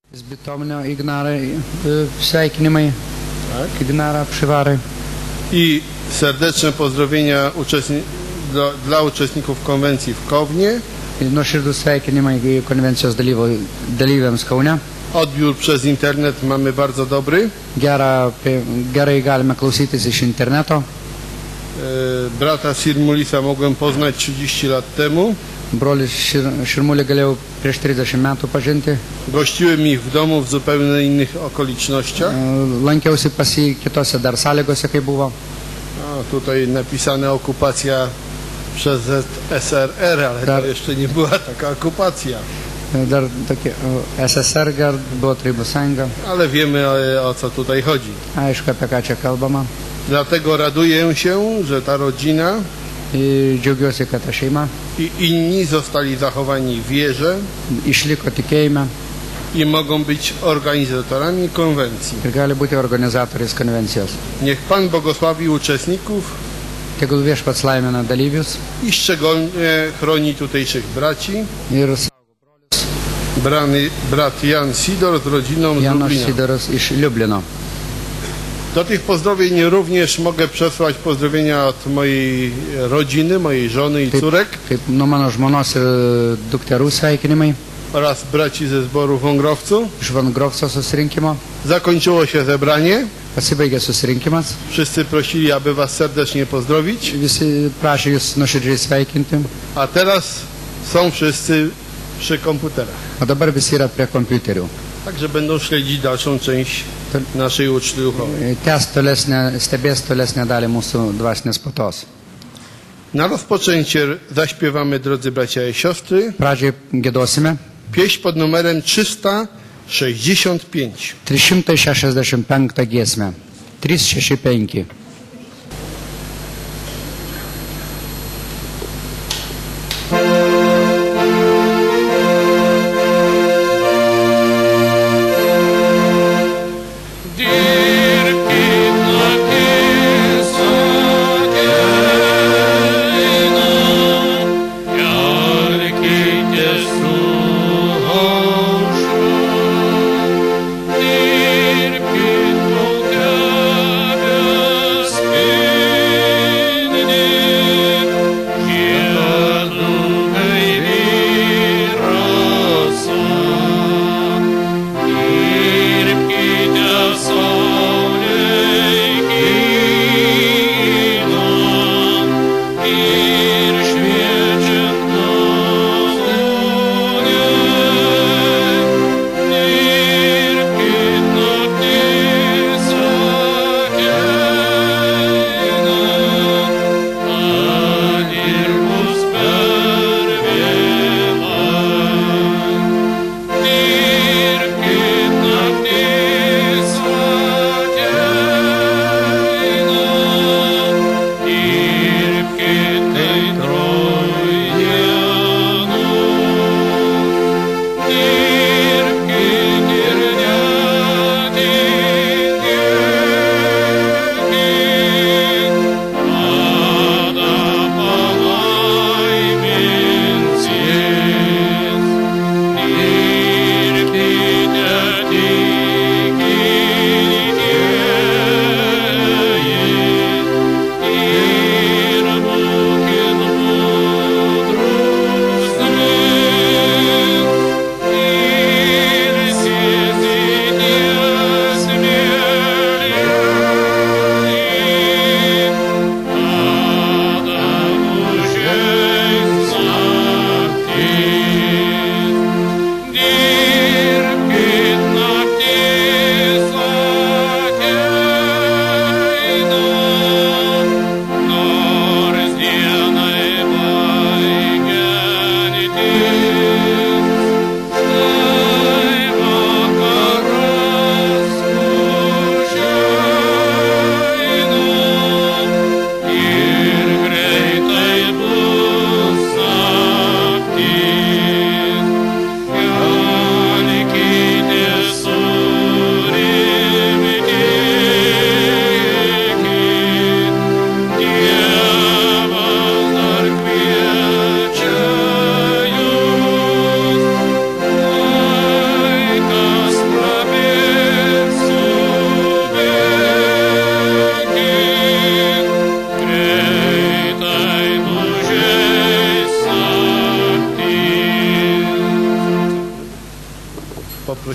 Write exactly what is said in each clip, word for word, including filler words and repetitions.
Z Bytomio Ignara sveikinimai, Tak? Ignara Przywary. I serdeczne pozdrowienia uczestni dla, dla uczestników konwencji w Kownie. Nuoširdūs sveikinimai konvencijos dalyvo, dalyviams Kaune. Odbiór przez internet mamy bardzo dobry. Gera, gerai galime klausytis iš interneto. E, brata Sirmulisa mogłem poznać trzydzieści lat temu. Brolį Širmulį galėjau prieš trisdešimt metų pažinti. Gościłem ich w domu w zupełnie innych okolicznościach. Lankiausi pas jį kitose dar sąlygose, kai buvo. A, tutaj napisane okupacja przez Z S R R, ale Dar- to jeszcze nie była taka okupacja. Dar tokie S S R gar buvo Tarybų sąjunga. Ale wiemy e, o co tutaj chodzi. Aišku, apie ką čia kalbama. Dlatego raduję się, że ta rodzina Ir džiaugiuosi, kad ta šeima i inni zostali zachowani w wierze išliko tikėjime i mogą być organizatorami konwencji. ir gali būti organizatoriais konvencijos. Niech Pan błogosławi uczestników Tegul viešpats laimina dalyvius i szczególnie chroni tutejszych braci. ir saugo brolius Brany, brat Jan Sidor z rodziną z Janas Lublina. Sidoras iš Liublino. Do tych pozdrowień również mogę przesłać pozdrowienia od mojej rodziny, mojej żony i Taip, córek taip nuo mano žmonos ir dukterų sveikinimai oraz braci ze zboru Wągrowcu. iš Vangrovco susirinkimo. Zakończyło się zebranie. Pasibaigė susirinkimas. Wszyscy prosili, aby Was serdecznie pozdrowić. Visi prašė jūs nuoširdžiai sveikinti. A teraz są wszyscy przy komputerach. O dabar visi yra prie kompiuterių. Także będą śledzić dalszą część naszej uczty duchowej. Tęs tolesnę, stebės tolesnę dalį mūsų dvasinės puotos. Na rozpoczęcie zaśpiewamy, drodzy bracia i siostry, Pradžiai giedosime pieśń pod numerem trzysta sześćdziesiąt pięć. trys šimtai šešiasdešimt penktą giesmę. trys šeši penki. Dir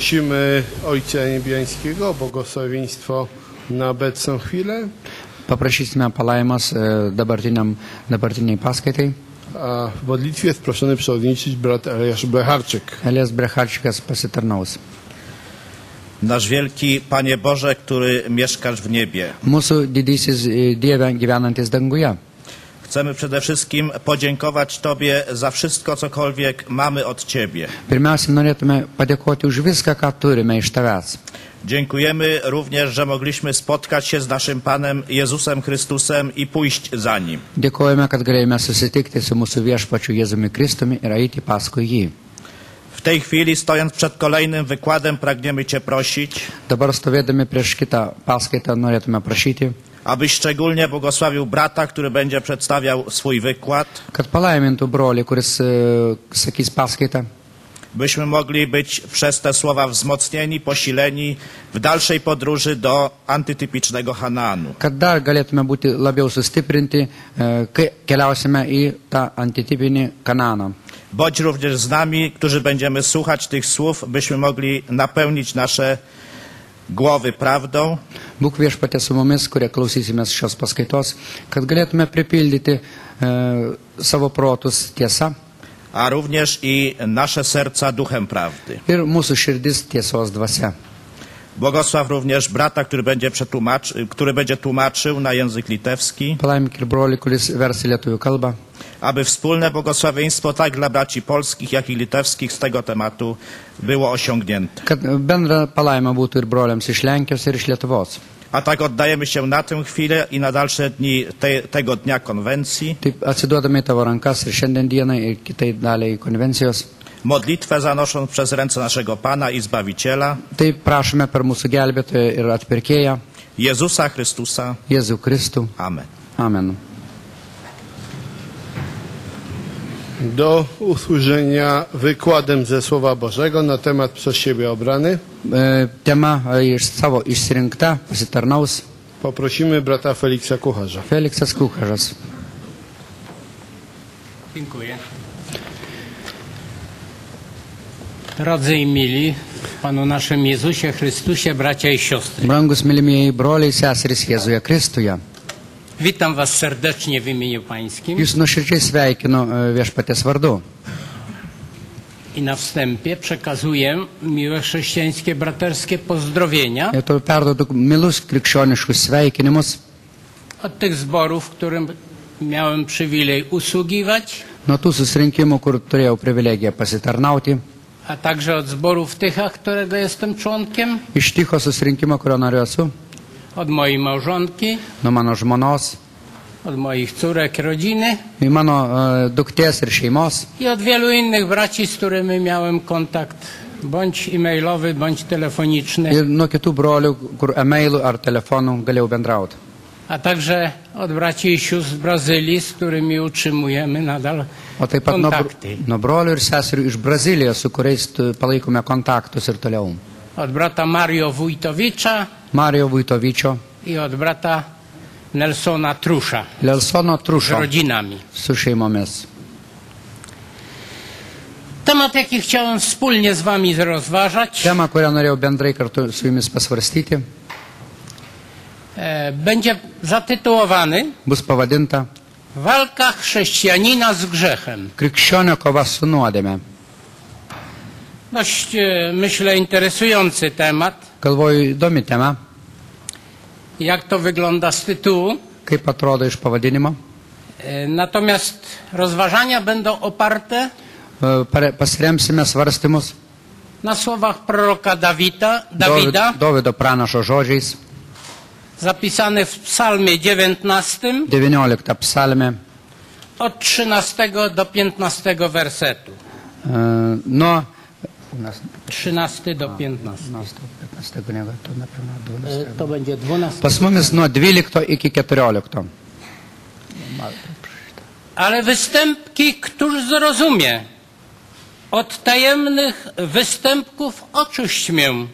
Poprosimy Ojca Niebiańskiego o błogosławieństwo na obecną chwilę. Paprašysime palaimos e, dabartiniam, dabartiniai paskaitai. A w modlitwie jest proszony przewodniczyć brat Eliasz Blecharczyk. Elias Brecharčikas pasitarnaus. Nasz wielki Panie Boże, który mieszkasz w niebie. Mūsų didysis e, Dieve gyvenantis danguje. Chcemy przede wszystkim podziękować Tobie za wszystko, cokolwiek mamy od Ciebie. Pirmiausia, norėtume padėkoti už viską, ką turime iš tavęs. Dziękujemy również, że mogliśmy spotkać się z naszym Panem Jezusem Chrystusem i pójść za Nim. Dėkojame, kad galėjome susitikti su mūsų viešpačiu Jėzumi Kristumi ir eiti paskui jį. W tej chwili, stojąc przed kolejnym wykładem, pragniemy Cię prosić, Dabar stovėdami prieš kitą paskaitą norėtume prašyti, abyś szczególnie błogosławił brata, który będzie przedstawiał swój wykład, kad palaimintų brolį, kuris e, sakys paskaitą, byśmy mogli być przez te słowa wzmocnieni, posileni w dalszej podróży do antytypicznego Hanaanu. kad dar galėtume būti labiau sustiprinti, e, kai keliausime į tą antitipinį Kananą. Bądź również z nami, którzy będziemy słuchać tych słów, byśmy mogli napełnić nasze głowy prawdą, Būk viešpatė su mumis, kurie klausysimės šios paskaitos, kad galėtume pripildyti e, savo protus tiesa a również i nasze serca duchem prawdy. ir mūsų širdis tiesos dvasia. Błogosław również brata, który będzie, przetłumaczy, który będzie tłumaczył na język litewski, Palaimink ir brolį, kuris versi lietuvių kalbą, aby wspólne błogosławieństwo tak dla braci polskich, jak i litewskich z tego tematu było osiągnięte. kad bendra palaima būtų ir broliams iš Lenkijos ir iš Lietuvos. A tak oddajemy się na tę chwilę i na dalsze dni te, tego dnia konwencji. Taip atsiduodame į tavo rankas ir šiandien dienai ir kitai daliai konvencijos. Modlitwę zanosząc przez ręce naszego Pana i Zbawiciela, Taip prašome per mūsų gelbėtoją ir atpirkėją, Jezusa Chrystusa. Jėzų Kristų. Amen. Amen. Do usłużenia wykładem ze Słowa Bożego na temat przez siebie obrany E, tema e, iš savo išsirinkta pasitarnaus poprosimy brata Feliksa Kucharza. Feliksas Kucharas. Dziękuję. Drodzy i mili, w Panu naszym Jezusie Chrystusie, bracia i siostry. Brangus mylimieji broliai seserys Jėzuje Kristuje. Witam Was serdecznie w imieniu Pańskim Jūs nuoširdžiai sveikinu e, viešpatės vardu. i na wstępie przekazuję miłe chrześcijańskie braterskie pozdrowienia Ir to perduodu milus krikščioniškus sveikinimus od tych zborów, którym miałem przywilej usługiwać, nuo tų susirinkimų, kur turėjau privilegiją pasitarnauti, a także od zborów Tycha, którego jestem członkiem, iš Ticho susirinkimo, kurio nariu esu, od mojej małżonki, nuo mano žmonos, od moich córek, rodziny į mano e, duktės ir šeimos i od wielu innych braci, z którymi miałem kontakt bądź e-mailowy, bądź telefoniczny, ir nuo kitų brolių, kur e-mailų ar telefonų galėjau bendrauti. a także od braci i sióstr z Brazylii, z którymi utrzymujemy nadal O taip pat nuo, bro- kontakty. nuo brolių ir seserių iš Brazilijos, su kuriais tu- palaikome kontaktus ir toliau. Od brata Mario Wójtowicza Mario Vujtovičio, i od brata Nelsona Trusza Lelsono z Trušo rodzinami. su šeimomis. Temat, jaki chciałem wspólnie z Wami rozważać, Tema, kurią norėjau bendrai kartu su jumis pasvarstyti, e, będzie zatytułowany bus pavadinta Walka chrześcijanina z grzechem. Krikščionio kova su nuodėme. Dość, e, myślę, interesujący temat. Galvoju, įdomi tema, Jak to wygląda z tytułu. kaip atrodo iš pavadinimo. E, Natomiast rozważania będą oparte E, pare- Pasiremsime svarstymus na słowach proroka Dawida, Dovid- Dawida Dovido pranašo žodžiais, zapisane w psalmie dziewiętnastym devynioliktą psalmę, od trzynastego do piętnastego wersetu. e, nuo trzynasty do piętnastego. piętnastego, nie, to na pewno E, dwunastego. To będzie dwunasty. Pas mumis nuo dvylikto iki keturiolikto. Ale występki któż zrozumie? Od tajemnych występków oczyść mię.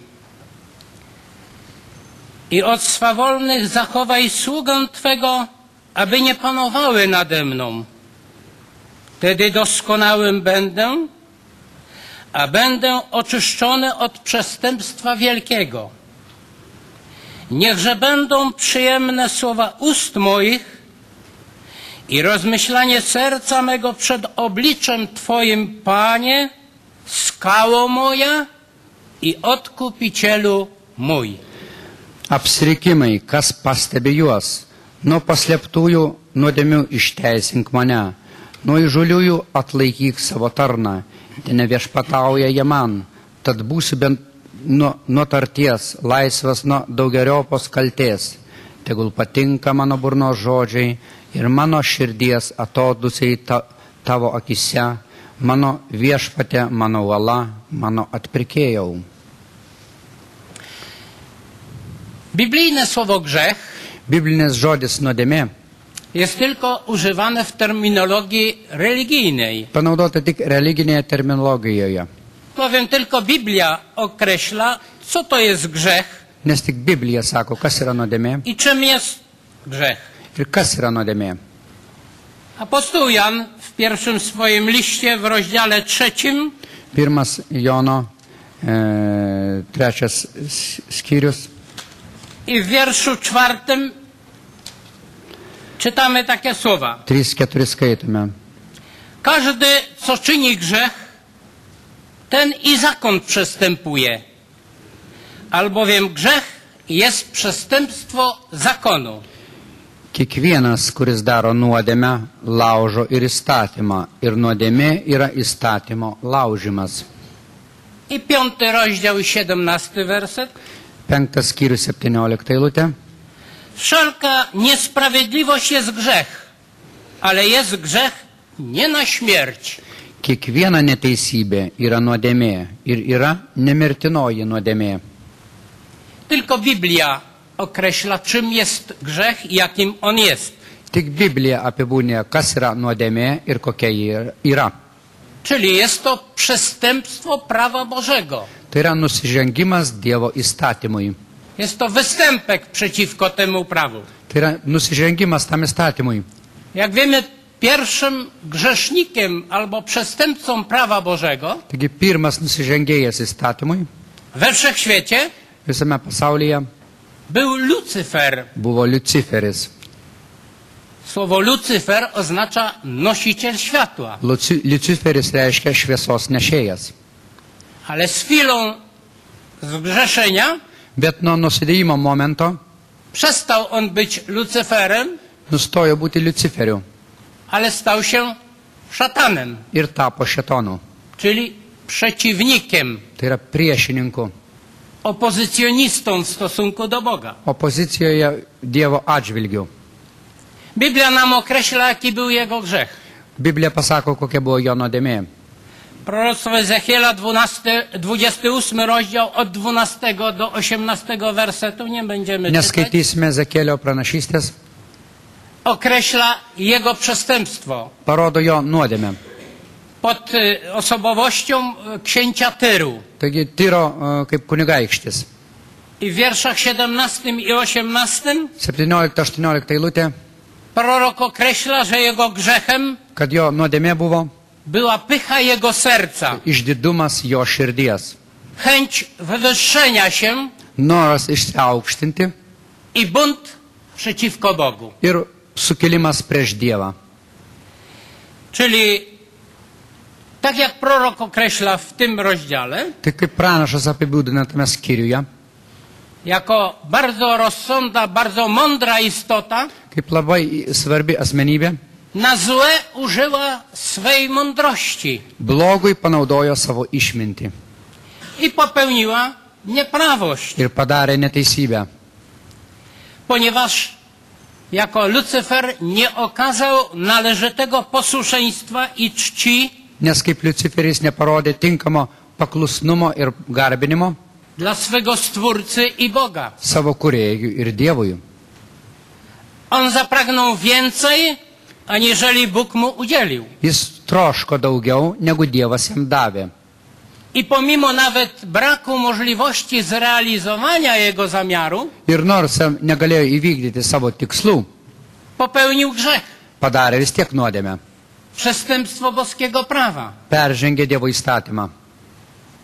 I od swawolnych zachowaj sługę Twego, aby nie panowały nade mną. Wtedy doskonałym będę, a będę oczyszczony od przestępstwa wielkiego. Niechże będą przyjemne słowa ust moich i rozmyślanie serca mego przed obliczem Twoim, Panie, skało moja i Odkupicielu mój. Apsirikimai, kas pastebi juos, nuo paslėptųjų nuodėmių išteisink mane, nuo įžuliųjų atlaikyk savo tarną, te neviešpatauja jie man, tad būsiu bent nuo, nuo tarties, laisvas nuo daugeriopos kaltės, tegul patinka mano burnos žodžiai ir mano širdies atodusiai ta, tavo akise, mano viešpatė, mano uola, mano atpirkėjau. Biblijne słowo grzech Biblinis žodis nuodėmė jest tylko używane w terminologii religijnej. panaudota tik religinėje terminologijoje, Bowiem tylko Biblia określa, co to jest grzech nes tik Biblija sako, kas yra nuodėmė i czym jest grzech. ir kas yra nuodėmė. Apostoł Jan w pierwszym swoim liście w rozdziale trzecim Pirmas Jono e, trečias skyrius i w wierszu czwartym czytamy takie słowa. trys keturi skaitome. Każdy, co czyni grzech, ten i zakon przestępuje. Albowiem grzech jest przestępstwo zakonu. Kiekvienas, kuris daro nuodėmę, laužo ir įstatymą, ir nuodėmė yra įstatymo laužimas. I piąty rozdział i siedemnasty werset. Penktas skyrius septyniolikta eilutė. Wszelka niesprawiedliwość jest grzech, ale jest grzech nie na śmierć. Kiekviena neteisybė yra nuodėmė ir yra nemirtinoji nuodėmė. Tylko Biblia określa, czym jest grzech i jakim on jest. Tik Biblija apibūdinė, kas yra nuodėmė ir kokia ji yra. Czyli jest to przestępstwo prawa Bożego. Tai yra nusižengimas Dievo įstatymui. Jest to występek przeciwko temu prawu. Tai yra nusižengimas tam įstatymui. Jak wiemy, pierwszym grzesznikiem albo przestępcą prawa Bożego Taigi pirmas nusižengėjas įstatymui we wszechświecie visame pasaulyje był Lucyfer. buvo Liuciferis. Słowo Lucyfer oznacza nosiciel światła. Luci- Liuciferis reiškia šviesos nešėjas. Ale z chwilą zgrzeszenia Bet nuo nusidėjimo momento przestał on być Lucyferem, nustojo būti Liuciferiu ale stał się szatanem, ir tapo šetonu. czyli przeciwnikiem, Tai yra priešininku, opozycjonistą w stosunku do Boga. opozicijoje Dievo atžvilgiu. Biblia nam określa, jaki był jego grzech. Biblija pasako, kokia buvo jo nuodėmė. Proroctwo Ezechiela dwunasty, dwudziesty ósmy rozdział od dwunastego do osiemnastego wersetu, nie będziemy czytać, Neskaitysime Ezekėlio pranašystės, określa jego przestępstwo parodo jo nuodėmę. pod y, osobowością y, księcia Tyru. Taigi Tyro e, kaip kunigaikštis. I w wierszach siedemnastym i osiemnastym septyniolikta aštuoniolikta eilutė, prorok określa, że jego grzechem kad jo nuodėmė buvo była pycha jego serca, išdidumas jo širdies. chęć wywyższenia się Noras išsiaukštinti i bunt przeciwko Bogu. ir sukilimas prieš Dievą. Czyli tak jak prorok określa w tym rozdziale, Tai kaip pranašas apibūdina tame skyriuje, jako bardzo rozsądna, bardzo mądra istota, kaip labai svarbi asmenybė, na złe użyła swej mądrości blogui panaudojo savo išmintį i popełniła nieprawość, ir padarė neteisybę, ponieważ jako Lucyfer nie okazał należytego posłuszeństwa i czci nes kaip Liuciferis neparodė tinkamo paklusnumo ir garbinimo dla swego Stwórcy i Boga. savo kūrėjui ir Dievui. On zapragnął więcej, aniżeli Bóg mu udzielił. Jis troško daugiau, negu Dievas jam davė. I pomimo nawet braku możliwości zrealizowania jego zamiaru, Ir nors jam negalėjo įvykdyti savo tikslų, popełnił grzech, padarė vis tiek nuodėmę. przestępstwo boskiego prawa. Peržengė Dievo įstatymą.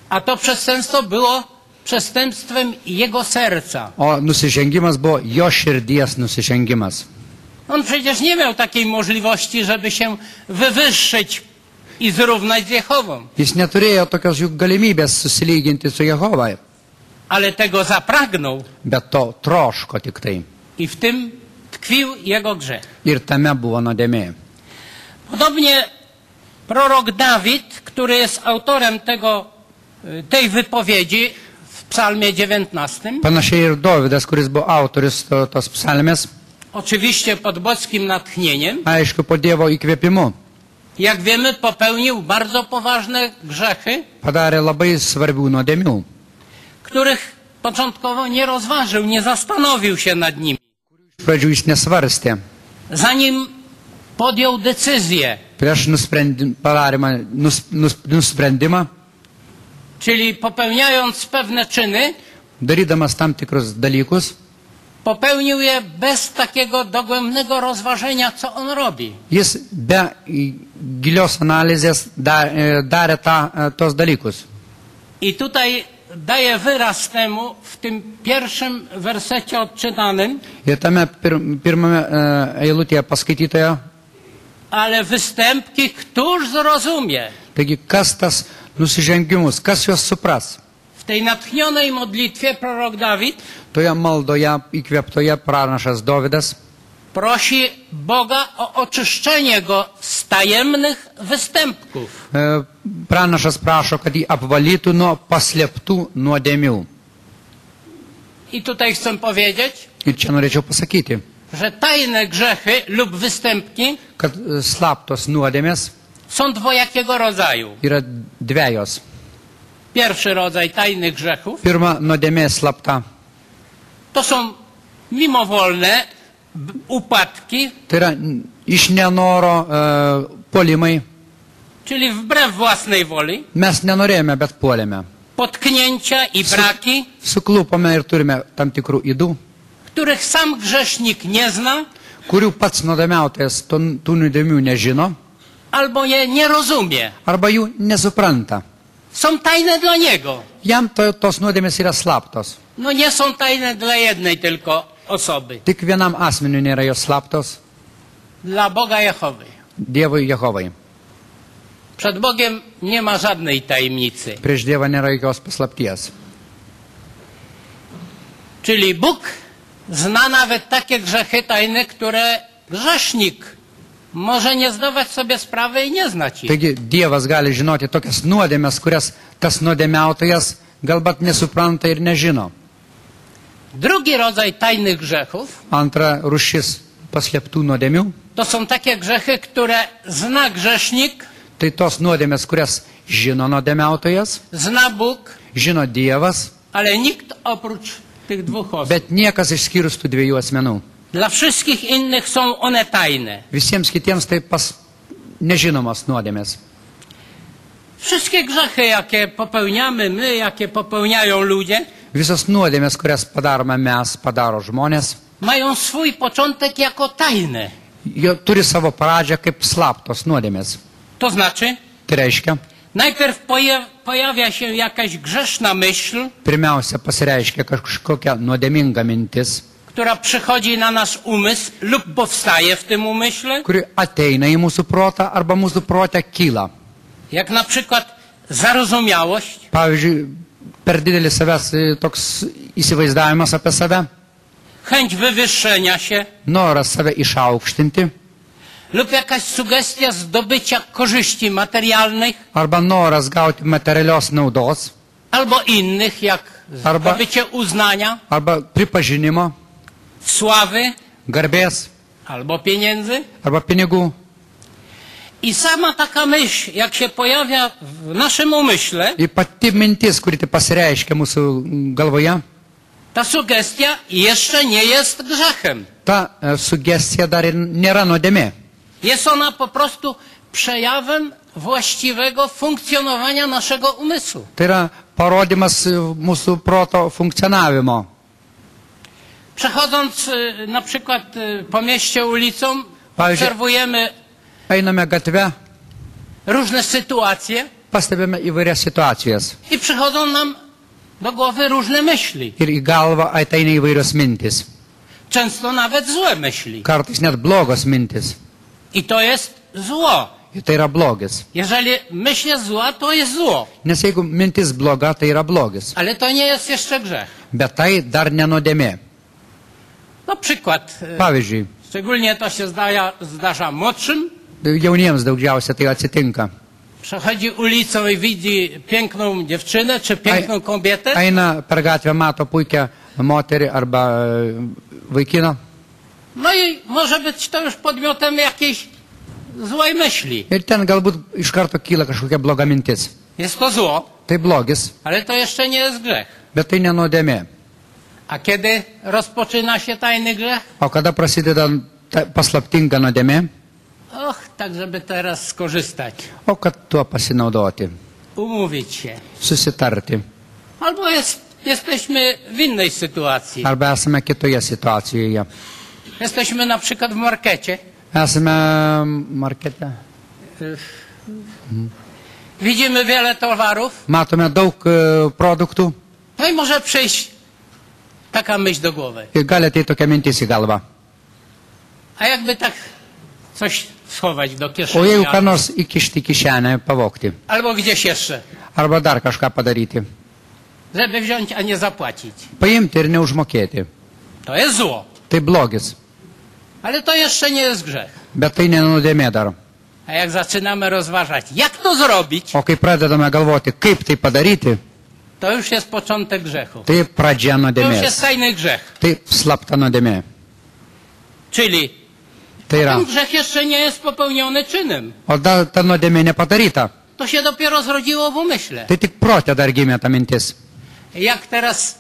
A to przestępstwo było przestępstwem jego serca. O nusižengimas buvo jo širdies nusižengimas. On przecież nie miał takiej możliwości, żeby się wywyższyć i zrównać z Jehową. Jis neturėjo tokios juk galimybės susilyginti su Jehova, Ale tego zapragnął bet to troško tik tai. i w tym tkwił jego grzech. Ir tame buvo nuodėmė. Podobnie prorok Dawid, który jest autorem tego, tej wypowiedzi w psalmie dziewiętnastym, Panašiai ir Dovydas, kuris buvo autorius to, tos psalmės, oczywiście pod boskim natchnieniem, aišku, po Dievo įkvėpimu, jak wiemy, popełnił bardzo poważne grzechy, padarė labai svarbių nuodėmių, których początkowo nie rozważył, nie zastanowił się nad nimi. iš pradžių jis nesvarstė. Zanim podjął decyzję, Prieš nusprendi- padarymą, nus, nus, nusprendimą, czyli popełniając pewne czyny, darydamas tam tikrus dalykus, popełnił je bez takiego dogłębnego rozważenia, co on robi. jis be į, gilios analizės da, e, darė tą, e, tos dalykus. I tutaj daje wyraz temu w tym pierwszym wersecie odczytanym, Ir tame pir, pirmame e, eilutėje paskaitytoje, ale występki któż zrozumie? taigi kas tas nusižengimus, kas juos supras. W tej natchnionej modlitwie prorok Dawid Toje maldoje įkvėptoje pranašas Dovydas prosi Boga o oczyszczenie go z tajemnych występków. e, pranašas prašo, kad jį apvalytų nuo paslėptų nuodėmių. I tutaj chcę powiedzieć, Ir čia norėčiau pasakyti, że tajne grzechy lub występki kad e, slaptos nuodėmės są dwojakiego rodzaju. yra dviejos. Pierwszy rodzaj tajnych grzechów Pirma, nuodėmė slapta. to są mimowolne b- upadki, Tai yra n- iš nenoro e, puolimai. czyli wbrew własnej woli, Mes nenorėjome, bet puolėme. potknięcia i braki, Suklupome ir turime tam tikrų įdų, których sam grzesznik nie zna kurių pats nuodėmiautojas to- tų nuodėmių nežino albo je nie rozumie. arba jų nesupranta. Są tajne dla niego. Jam to, tos nuodėmės yra slaptos. No nie są tajne dla jednej tylko osoby. Tik vienam asmeniu nėra jos slaptos, Dla Boga Jehowy. Dievui Jehovai. Przed Bogiem nie ma żadnej tajemnicy. Prieš Dievą nėra jokios paslapties. Czyli Bóg zna nawet takie grzechy tajne, które grzesznik może nie zdawać sobie sprawy i nie znać ich. Taigi Dievas gali žinoti tokias nuodėmės, kurias tas nuodėmiautojas galbūt nesupranta ir nežino. Drugi rodzaj tajnych grzechów Antra rušis paslėptų nuodėmių. to są takie grzechy, które zna grzesznik, Tai tos nuodėmės, kurias žino nuodėmiautojas, zna Bóg, žino Dievas, ale nikt oprócz tych dwóch osób. bet niekas išskyrus tų dviejų asmenų. Dla wszystkich innych są one tajne. Visiems kitiems tai pas nežinomos nuodėmės. Wszystkie grzechy, jakie popełniamy my, jakie popełniają ludzie, Visos nuodėmės, kurias padarome mes, padaro žmonės, mają swój początek jako tajne. jo turi savo pradžią kaip slaptos nuodėmės. To znaczy, Tai reiškia, najpierw poja pojawia się jakaś grzeszna myśl, pirmiausia pasireiškia kažkokia nuodėminga mintis, która przychodzi na nasz umysł lub powstaje w tym umyśle, kuri ateina į mūsų protą arba mūsų protę kyla. jak na przykład zarozumiałość, Pavyzdžiui, per didelis savęs e, toks įsivaizdavimas apie save, chęć wywyższenia się noras save išaukštinti, lub jakaś sugestia zdobycia korzyści materialnych arba noras gauti materialios naudos, albo innych, jak Arba- zdobycie uznania, arba pripažinimo, sławy garbės, albo pieniędzy. arba pinigų. I sama taka myśl, jak się pojawia w naszym umyśle, Ir pati mintis, kuri tai pasireiškia mūsų galvoje, ta sugestia jeszcze nie jest grzechem. ta e, sugestija dar ir nėra nuodėmė. Jest ona po prostu przejawem właściwego funkcjonowania naszego umysłu. Tai yra parodimas e, mūsų proto funkcionavimo. Przechodząc y, na przykład y, po mieście ulicą, Pavyzdžiui- obserwujemy Einame gatve, różne sytuacje, pastebime įvairias situacijas. I przychodzą nam do głowy różne myśli. Ir į galvą ateina įvairios mintis. Często nawet złe myśli. Kartais net blogos mintis. I to jest zło. Ir tai yra blogis. Jeżeli myśl jest zła, to jest zło. Nes jeigu mintis bloga, tai yra blogis. Ale to nie jest jeszcze grzech. Bet tai dar ne nuodėmė. No przykład. e, Pavyzdžiui, Szczególnie to się zdarza, zdarza młodszym. jauniems daugiausia tai atsitinka. Przechodzi ulicą i widzi piękną dziewczynę czy piękną kobietę. Eina per gatvę, mato puikią moterį arba e, vaikiną. No i może być to już podmiotem jakiejś złej myśli. Ir ten galbūt iš karto kyla kažkokia bloga mintis. Jest to zło, Tai blogis, ale to jeszcze nie jest grzech. bet tai ne nuodėmė. A kiedy rozpoczyna się tajny grzech? O kada prasideda ta paslaptinga nuodėmė? Och, tak żeby teraz skorzystać, O kad tuo pasinaudoti, umówić się. susitarti. Albo jest, jesteśmy w innej sytuacji. Arba esame kitoje situacijoje. Jesteśmy na przykład w markecie. Esame markete. Widzimy wiele towarów. Matome daug e, produktų No i może przyjść taka myśl do głowy. ir gali ateiti tokia mintis į galvą. A jakby tak coś schować do O kieszeni jeigu ką albo, nors įkišti į kišenę, pavogti. albo gdzieś jeszcze, Arba dar kažką padaryti. żeby wziąć, a nie zapłacić. Paimti ir neužmokėti. To jest zło. Tai blogis. Ale to jeszcze nie jest grzech. Bet tai ne nuodėmė dar. A jak zaczynamy rozważać, jak to zrobić, O kai pradedame galvoti, kaip tai padaryti, to już jest początek grzechu. tai pradžia To już jest nuodėmės. tajny grzech. Tai slapta nuodėmė. Czyli Tai yra. ten grzech jeszcze nie jest popełniony czynem. O dar ta nuodėmė nepadaryta. To się dopiero zrodziło w umyśle. Tai tik protė dar gimė ta mintis. Jak teraz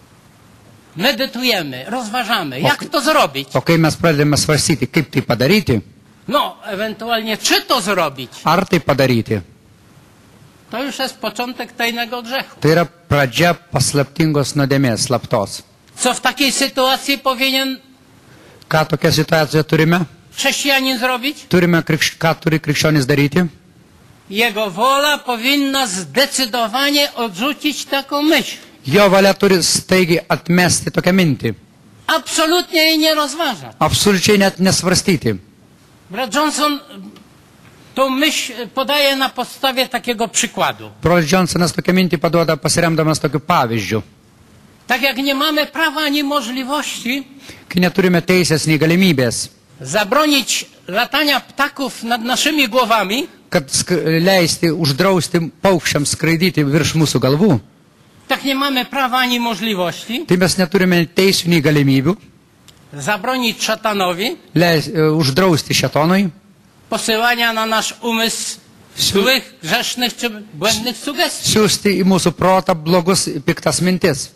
medytujemy, rozważamy, jak to zrobić, O kai mes pradedame svarstyti, kaip tai padaryti, no ewentualnie czy to zrobić, ar tai padaryti, to już jest początek tajnego grzechu. tai yra pradžia paslaptingos nuodėmės, slaptos. Co w takiej sytuacji powinien Ką tokia situacija turime? chrześcijanin zrobić? Turime, krikš... ką turi krikščionis daryti? Jego wola powinna zdecydowanie odrzucić taką myśl. Jo valia turi staigiai atmesti tokią mintį. Absolutnie jej nie rozważać. Absoliučiai net nesvarstyti. Brat Johnson tą myśl podaje na podstawie takiego przykładu. Brolis Johnsonas tokią mintį paduoda pasiremdamas tokiu pavyzdžiu. Tak jak nie mamy prawa ani możliwości Kai neturime teisės nei galimybės, zabronić latania ptaków nad naszymi głowami, kad sk- leisti, uždrausti paukščiams skraidyti virš mūsų galvų, tak nie mamy prawa ani możliwości tai mes neturime teisų nei galimybių zabronić szatanowi leis, e, uždrausti šetonui, posyłania na nasz umysł złych, grzesznych czy błędnych sugestii. siūsti į mūsų protą blogus piktas mintis.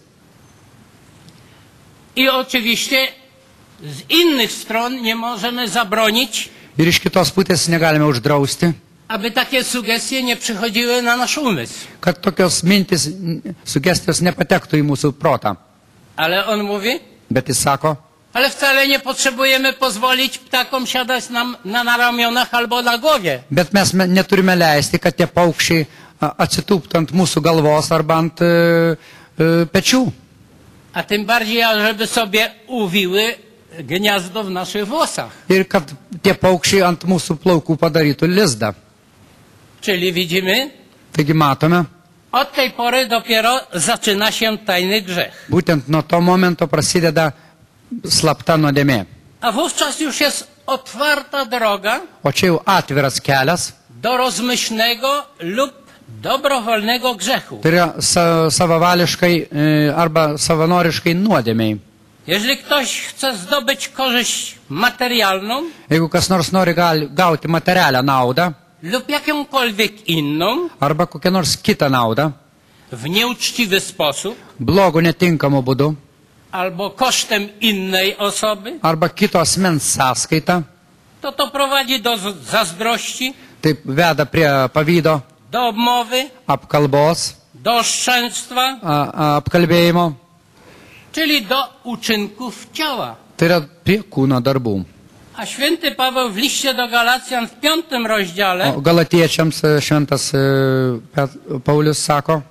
I oczywiście z innych stron nie możemy zabronić, Ir iš kitos pusės negalime uždrausti, aby takie sugestie nie przychodziły na nasz umysł. kad tokios mintis, n- sugestijos nepatektų į mūsų protą. Ale on mówi, Bet jis sako, ale wcale nie potrzebujemy pozwolić ptakom siadać nam na, na ramionach albo na głowie. bet mes me- neturime leisti, kad tie paukščiai a, atsitūptų ant mūsų galvos arba ant e, e, pečių. A tym bardziej, żeby sobie uwiły gniazdo w naszych włosach. Ir kad tie paukščiai ant mūsų plaukų padarytų lizdą. Czyli widzimy, Taigi matome, od tej pory dopiero zaczyna się tajny grzech. būtent nuo to momento prasideda slapta nuodėmė. A wówczas już jest otwarta droga O čia jau atviras kelias, do rozmyślnego lub dobrowolnego grzechu. tai yra sa, savavališkai e, arba savanoriškai nuodėmiai. Jeżeli ktoś chce zdobyć korzyść materialną Jeigu kas nors nori gali, gauti materialią naudą lub jakąkolwiek inną arba kokią nors kitą naudą, w nieuczciwy sposób blogo netinkamu būdu, albo kosztem innej osoby, arba kito asmens sąskaita, to to prowadzi do z- zazdrości, tai veda prie pavydo, do obmowy, apkalbos, do oszczędztwa, a, a, apkalbėjimo, czyli do uczynków ciała. tai yra prie kūno darbų. A święty Paweł w liście do Galacjan w piątym rozdziale O galatiečiams e, šventas e, Pet- Paulius sako,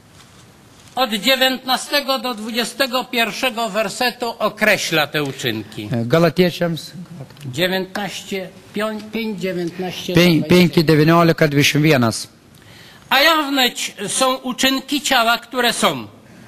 od dziewiętnastego do dwudziestego pierwszego wersetu określa te uczynki. e, galatiečiams dziewiętnaście, pięć, dziewiętnaście, penki devyniolika dvidešimt vienas. A jawneć są uczynki ciała, które są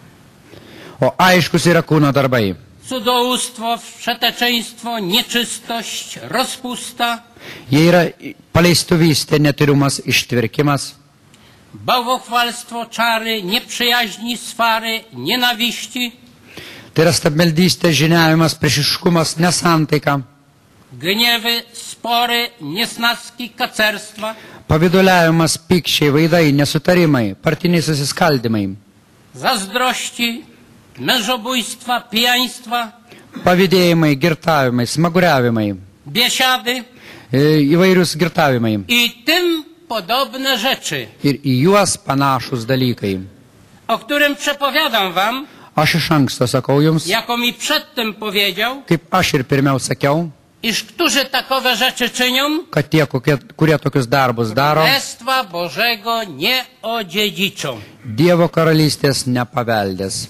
O aiškus yra kūno darbai. cudzołóstwo, wszeteczeństwo, nieczystość, rozpusta, Jie yra paleistuvystė, netyrumas, ištvirkimas, bałwochwalstwo, czary, nieprzyjaźni, swary, nienawiści, tai yra stabmeldystė, žiniavimas, priešiškumas, nesantaika, gniewy, spory, niesnaski, kacerstwa, paviduliavimas, pykščiai, vaidai, nesutarimai, partiniai susiskaldimai, zazdrości, mężobójstwa, pijaństwa, pavydėjimai, girtavimai, smaguriavimai, biesiady e, įvairius girtavimai i tym podobne rzeczy, ir į juos panašus dalykai. o którym przepowiadam wam, Aš iš anksto sakau jums, jako mi przedtem powiedział, kaip aš ir pirmiau sakiau, iż którzy takowe rzeczy czynią, kad tie, kokie, kurie tokius darbus daro, Królestwa Bożego nie odziedziczą. Dievo karalystės nepaveldės.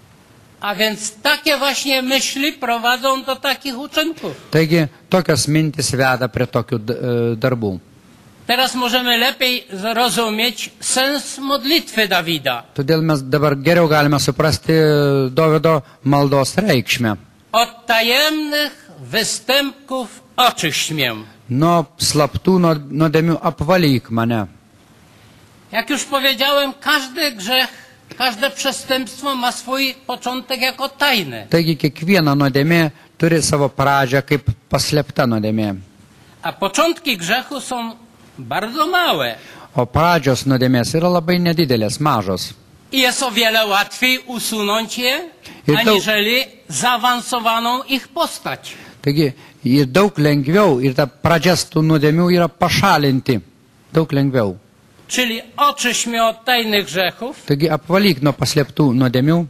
A więc takie właśnie myśli prowadzą do takich uczynków. Taigi, tokios mintis veda prie tokių d- e, darbų. Teraz możemy lepiej zrozumieć sens modlitwy Dawida. Todėl mes dabar geriau galime suprasti Dovydo maldos reikšmę. Od tajemnych występków oczyść mię. Nuo slaptų nuo- nuodėmių apvalyk mane. Jak już powiedziałem, każdy grzech, każde przestępstwo ma swój początek jako tajne. Taigi, kiekviena nuodėmė turi savo pradžią kaip paslėpta nuodėmė. A początki grzechu są bardzo małe. O pradžios nuodėmės yra labai nedidelės, mažos. I jest o wiele łatwiej usunąć je, I to- aniżeli zaawansowaną ich postać. Taigi, ir daug lengviau, ir ta pradžias tų nuodėmių yra pašalinti. Daug lengviau. Czyli oczyś mnie od tajnych grzechów. Taigi, apvalyk nuo paslėptų nuodėmių.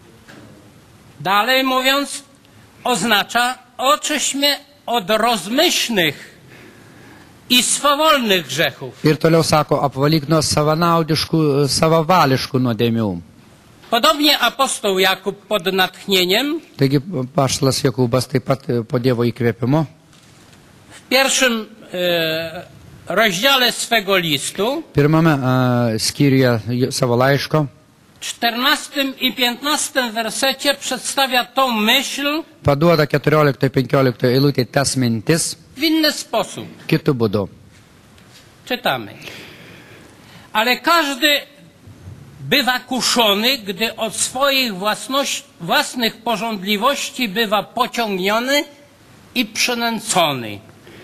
Dalej mówiąc, oznacza oczyś mnie od rozmyślnych i swawolnych grzechów. Ir toliau sako, apvalyk nuo savanaudiškų, savavališkų nuodėmių. Podobnie apostoł Jakub pod natchnieniem Taigi, paštas Jokūbas taip pat e, po Dievo įkvėpimo w pierwszym e, rozdziale swego listu, pirmame e, skyriuje jo- savo laiško, czternastym i piętnastym wersecie przedstawia tą myśl paduoda keturioliktoje penkioliktoje eilutėje tas mintis w inny sposób. kitų būdų. Czytamy. Ale każdy bywa kuszony, gdy od swoich własność, własnych pożądliwości bywa pociągniony i przynęcony.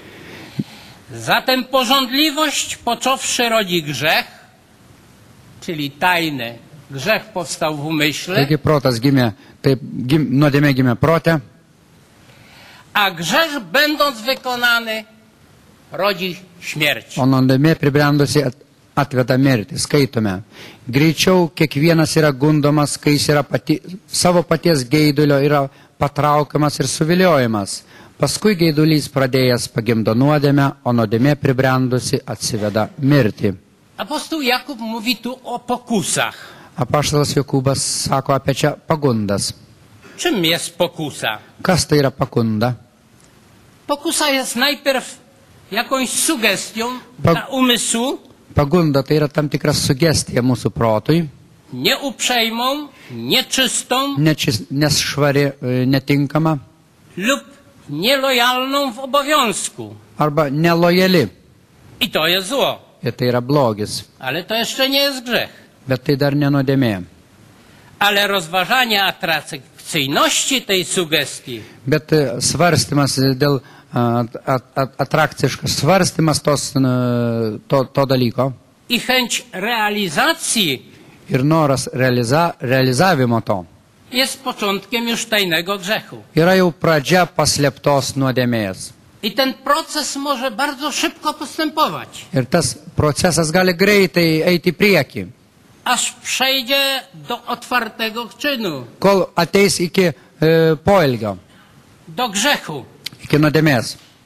Zatem pożądliwość począwszy rodzi grzech, czyli tajny grzech powstał w umyśle, Taigi protas gimė, taip gim, nuodėmė gimė prote, a grzech będąc wykonany rodzi śmierć. o nuodėmė pribrendusi at- atveda mirtį. Skaitome. Greičiau kiekvienas yra gundomas, kai jis yra pati, savo paties geidulio yra patraukiamas ir suviliojimas. Paskui geidulys pradėjęs pagimdo nuodėmę, o nuodėmė pribrendusi atsiveda mirtį. Apostoł Jakub mówi tu o pokusach. Apaštalas Jokūbas sako apie čia pagundas. Czym jest pokusa? Kas tai yra pagunda? Pokusa jest najpierw jakąś sugestią Pa- dla umysłu, Pagunda tai yra tam tikra sugestija mūsų protui, nieuprzejmą, nieczystą nečis- nešvari, e, netinkama lub nielojalną w obowiązku. arba nelojali. I to jest zło, Ir tai yra blogis, ale to jeszcze nie jest grzech. bet tai dar nenuodėmė. Ale rozważanie atrakcyjności tej sugestii Bet e, svarstymas dėl a, a, a, atrakciškas svarstymas tos, e, to, to dalyko i chęć realizacji ir noras realiza, realizavimo to jest początkiem już tajnego grzechu. yra jau pradžia paslėptos nuodėmės. I ten proces może bardzo szybko postępować, Ir tas procesas gali greitai eiti į priekį, aż przejdzie do otwartego czynu, kol ateis iki e, poelgio, do grzechu. iki nuodėmės.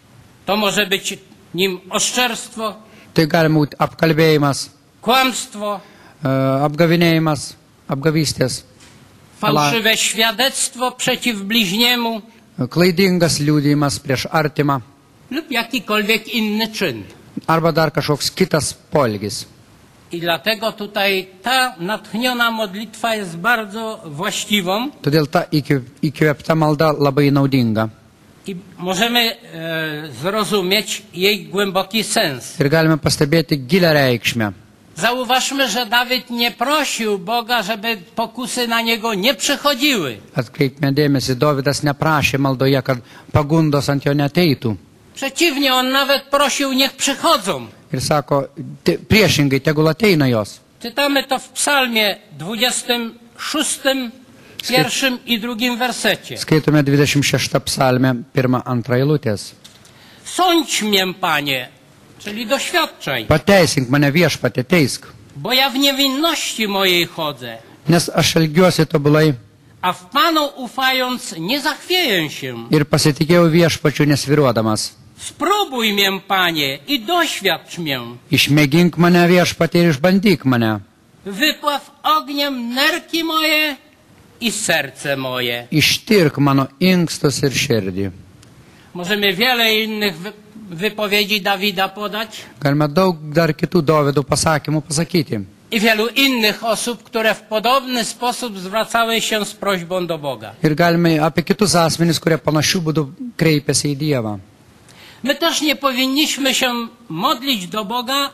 To może być nim oszczerstwo, Tai gali būti apkalbėjimas, kłamstwo, e, apgavinėjimas, apgavystės, fałszywe świadectwo przeciw bliźniemu klaidingas liūdėjimas prieš artimą lub jakikolwiek inny czyn. arba dar kažkoks kitas poelgis. I dlatego tutaj ta natchniona modlitwa jest bardzo właściwą Todėl ta įkvė- įkvėpta malda labai naudinga. i możemy e, zrozumieć jej głęboki sens. Ir galime pastebėti gilę reikšmę. Zauważmy, że Dawid nie prosił Boga, żeby pokusy na niego nie przychodziły. Atkreipime dėmesį, Dovydas neprašė maldoje, kad pagundos ant jo neteitų. Przeciwnie, on nawet prosił, niech przychodzą. Ir sako, te, priešingai, tegul ateina jos. Czytamy to w psalmie dwudziestym szóstym, pierwszym i drugim wersecie. Skaitome dvidešimt šeštą psalmę, pirmą, antrą eilutės. Sądź mię, Panie, czyli doświadczaj, Pateisink mane viešpatie, teisk, bo ja w niewinności mojej chodzę, nes aš elgiuosi tobulai a w Panu ufając nie zachwieję się. ir pasitikėjau viešpačiu nesviruodamas. Spróbuj mię, Panie, i doświadcz mię. Išmėgink mane viešpatie ir išbandyk mane. Wypław ogniem nerki moje i serce moje. Ištirk mano inkstus ir širdį. Możemy wiele innych wy wypowiedzi Dawida podać Galime daug dar kitų Dovydų pasakymų pasakyti. i wielu innych osób, które w podobny sposób zwracały się z prośbą do Boga. Ir galime apie kitus asmenys, kurie panašių būdų kreipiasi į Dievą. My też nie powinniśmy się modlić do Boga,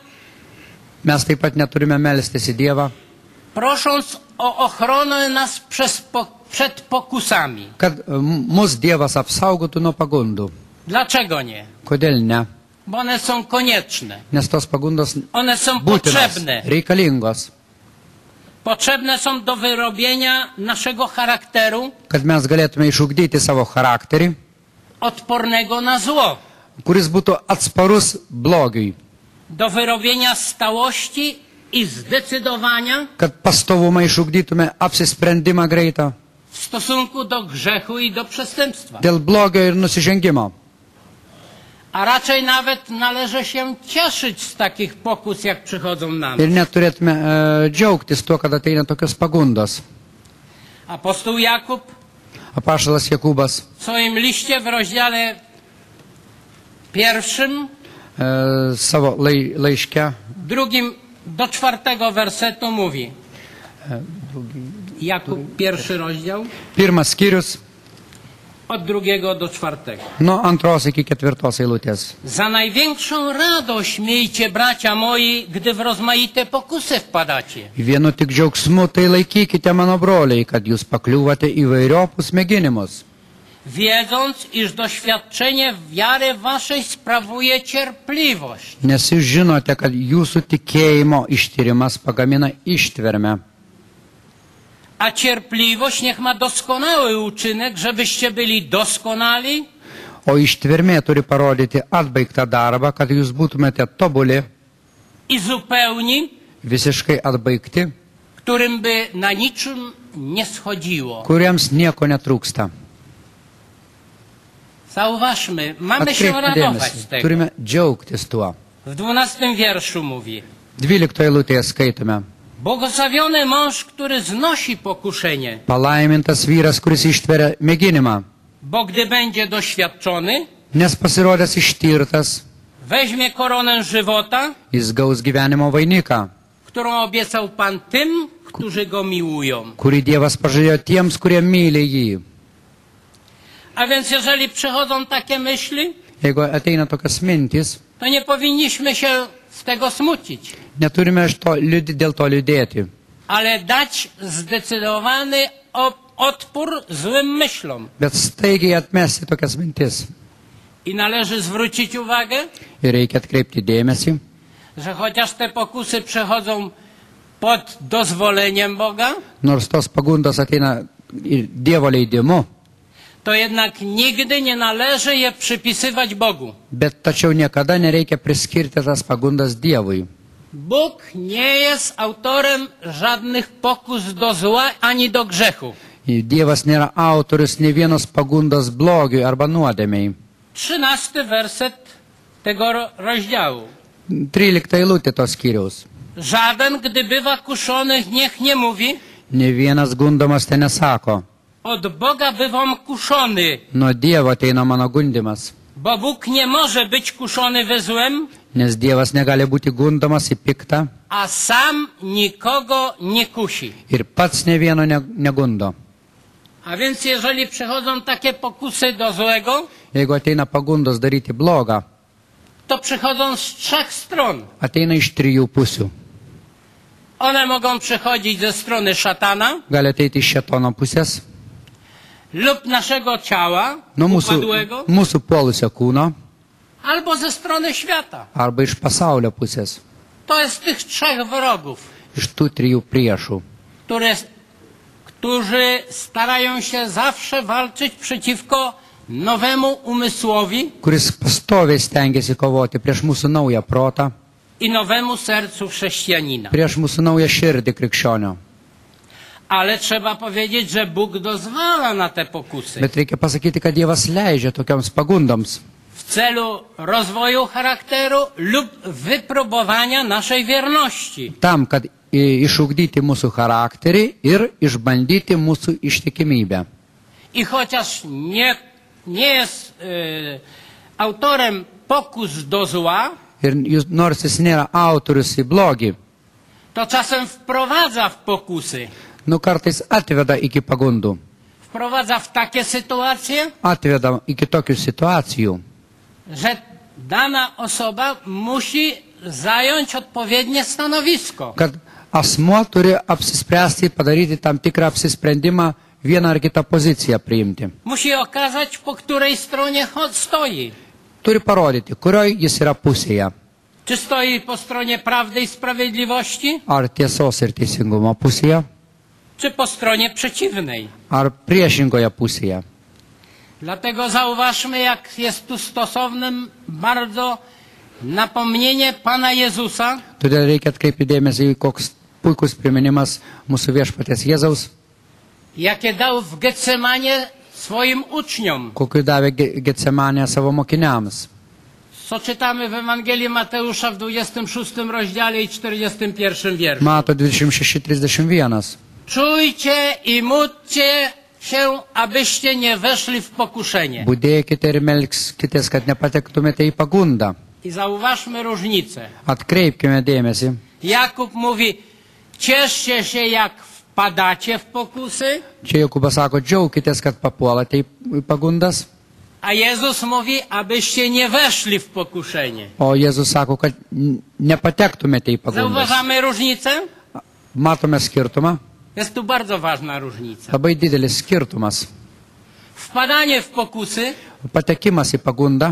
Mes taip pat neturime melstis į Dievą, prosząc o ochronę nas przez po przed pokusami. kad e, mus Dievas apsaugotų nuo pagundų. Dlaczego nie? Kodėl ne? Bo one są konieczne. Nes tos pagundos One są būtinos, potrzebne. reikalingos, Potrzebne są do wyrobienia naszego charakteru kad mes galėtume išugdyti savo charakterį, odpornego na zło. kuris būtų atsparus blogiui, Do wyrobienia stałości i zdecydowania kad pastovumą išugdytume, apsisprendimą greitą w stosunku do grzechu i do przestępstwa. dėl blogio ir nusižengimo. A raczej nawet należy się cieszyć z takich pokus, jak przychodzą nam. Ir neturėtume e, džiaugtis tuo, kad ateina tokios pagundos. Apostoł Jakub Apaštalas Jokūbas w swoim liście w rozdziale pierwszym, e, savo lai, laiške drugim do czwartego wersetu mówi. Jakub, pierwszy rozdział, pirmas skyrius od drugiego do czwartego. nuo antros iki ketvirtos eilutės. Za największą radość miejcie, bracia moi, gdy w rozmaite pokusy wpadacie. Vienu tik džiaugsmu tai laikykite, mano broliai, kad jūs pakliūvate įvairiopus mėginimus, Wiedząc, iż doświadczenie wiary waszej sprawuje cierpliwość. nes jūs žinote, kad jūsų tikėjimo ištyrimas pagamina ištvermę. A cierpliwość niech ma doskonały uczynek, żebyście byli doskonali O ištvermė turi parodyti atbaigtą darbą, kad jūs būtumėte tobuli, i zupełni, visiškai atbaigti, którym by na niczym nie schodziło. kuriems nieko netrūksta. Zauważmy, mamy się Atkreipkite radować z dėmesį, tego. turime džiaugtis tuo. W dwunastym wierszu mówi: dvyliktoje eilutėje skaitome. błogosławiony mąż, który znosi pokuszenie, Palaimintas vyras, kuris ištveria mėginimą, bo gdy będzie doświadczony, nes pasirodęs ištirtas, weźmie koronę żywota, jis gaus gyvenimo vainiką, którą obiecał Pan tym, którzy Go miłują. kurį Dievas pažadėjo tiems, kurie myli jį. A więc jeżeli przychodzą takie myśli, Jeigu ateina tokias mintis, to nie powinniśmy się z tego smucić, neturime iš to liūdi, dėl to liūdėti, ale dać zdecydowany op- odpór złym myślom. bet staigiai atmesti tokias mintis. I należy zwrócić uwagę, Ir reikia atkreipti dėmesį, że chociaż te pokusy przechodzą pod dozwoleniem Boga, nors tos pagundos ateina ir Dievo leidimu, to jednak nigdy nie należy je przypisywać Bogu. bet tačiau niekada nereikia priskirti tas pagundas Dievui. Bóg nie jest autorem żadnych pokus do zła ani do grzechu. Dievas nėra autorius ne vienos pagundos blogiui arba nuodėmiai. Trzynasty werset tego ro- rozdziału. trylikta eilutė tos skyriaus. Żaden, gdy bywa kuszony, niech nie mówi, Ne vienas gundomas ten nesako, od Boga bywam kuszony, nuo Dievo ateina mano gundimas, bo Bóg nie może być kuszony we złem, nes Dievas negali būti gundomas į piktą a sam nikogo nie kusi. ir pats ne vieno ne- negundo. A więc jeżeli przychodzą takie pokusy do złego, Jeigu ateina pagundos daryti blogą, to przychodzą z trzech stron. ateina iš trijų pusių. One mogą przychodzić ze strony szatana Gali ateiti iš šetono pusės, lub naszego ciała nuo mūsų, upadłego, mūsų puolusio kūno, albo ze strony świata. arba iš pasaulio pusės, To jest tych trzech wrogów, iš tų trijų priešų, które, którzy starają się zawsze walczyć przeciwko nowemu umysłowi kuris pastoviai stengiasi kovoti prieš mūsų naują protą, i nowemu sercu chrześcijanina. prieš mūsų naują širdį krikščionio. Ale trzeba powiedzieć, że Bóg dozwala na te pokusy Bet reikia pasakyti, kad Dievas leidžia tokioms pagundoms w celu rozwoju charakteru lub wypróbowania naszej wierności. tam, kad i- išugdyti mūsų charakterį ir išbandyti mūsų ištikimybę. I chociaż nie, nie jest y, autorem pokus do zła, Ir jūs, nors jis nėra autorius į blogį, to czasem wprowadza w pokusy. nu kartais atveda iki pagundų, Wprowadza w takie sytuacje, atveda iki tokių situacijų, że dana osoba musi zająć odpowiednie stanowisko. kad asmuo turi apsispręsti, padaryti tam tikrą apsisprendimą, vieną ar kitą poziciją priimti. Musi okazać, po której stronie cho- stoi. Turi parodyti, kurioj jis yra pusėje. Czy stoi po stronie prawdy i sprawiedliwości, Ar tiesos ir teisingumo pusėje, czy po stronie przeciwnej. ar priešingoje pusėje. Dlatego zauważmy, jak jest tu stosownym bardzo napomnienie Pana Jezusa, Todėl reikia atkreipti dėmesį į koks puikus priminimas mūsų viešpaties Jėzaus, jakie dał w Getsemanie swoim uczniom. kokiu davė Ge- Getsemanę savo mokiniams. Co czytamy w Ewangelii Mateusza w dwudziestym szóstym rozdziale i czterdziestym pierwszym wierszu. Mato dvidešimt šeši trisdešimt vienas. Czujcie i módlcie się, abyście nie weszli w pokuszenie. Budėkite ir melskitės, kad nepatektumėte į pagundą. I zauważmy różnicę. Atkreipkime dėmesį. Jakub mówi, cieszcie się jak wpadacie w pokusy, Čia Jokūbas sako, džiaukitės, kad papuolate į į pagundas, a Jezus mówi, abyście nie weszli w pokuszenie. o Jėzus sako, kad n- nepatektumėte į pagundas. Zauważamy różnicę? Matome skirtumą, Jest tu bardzo ważna różnica. labai didelis skirtumas. Wpadanie w pokusy Patekimas į pagundą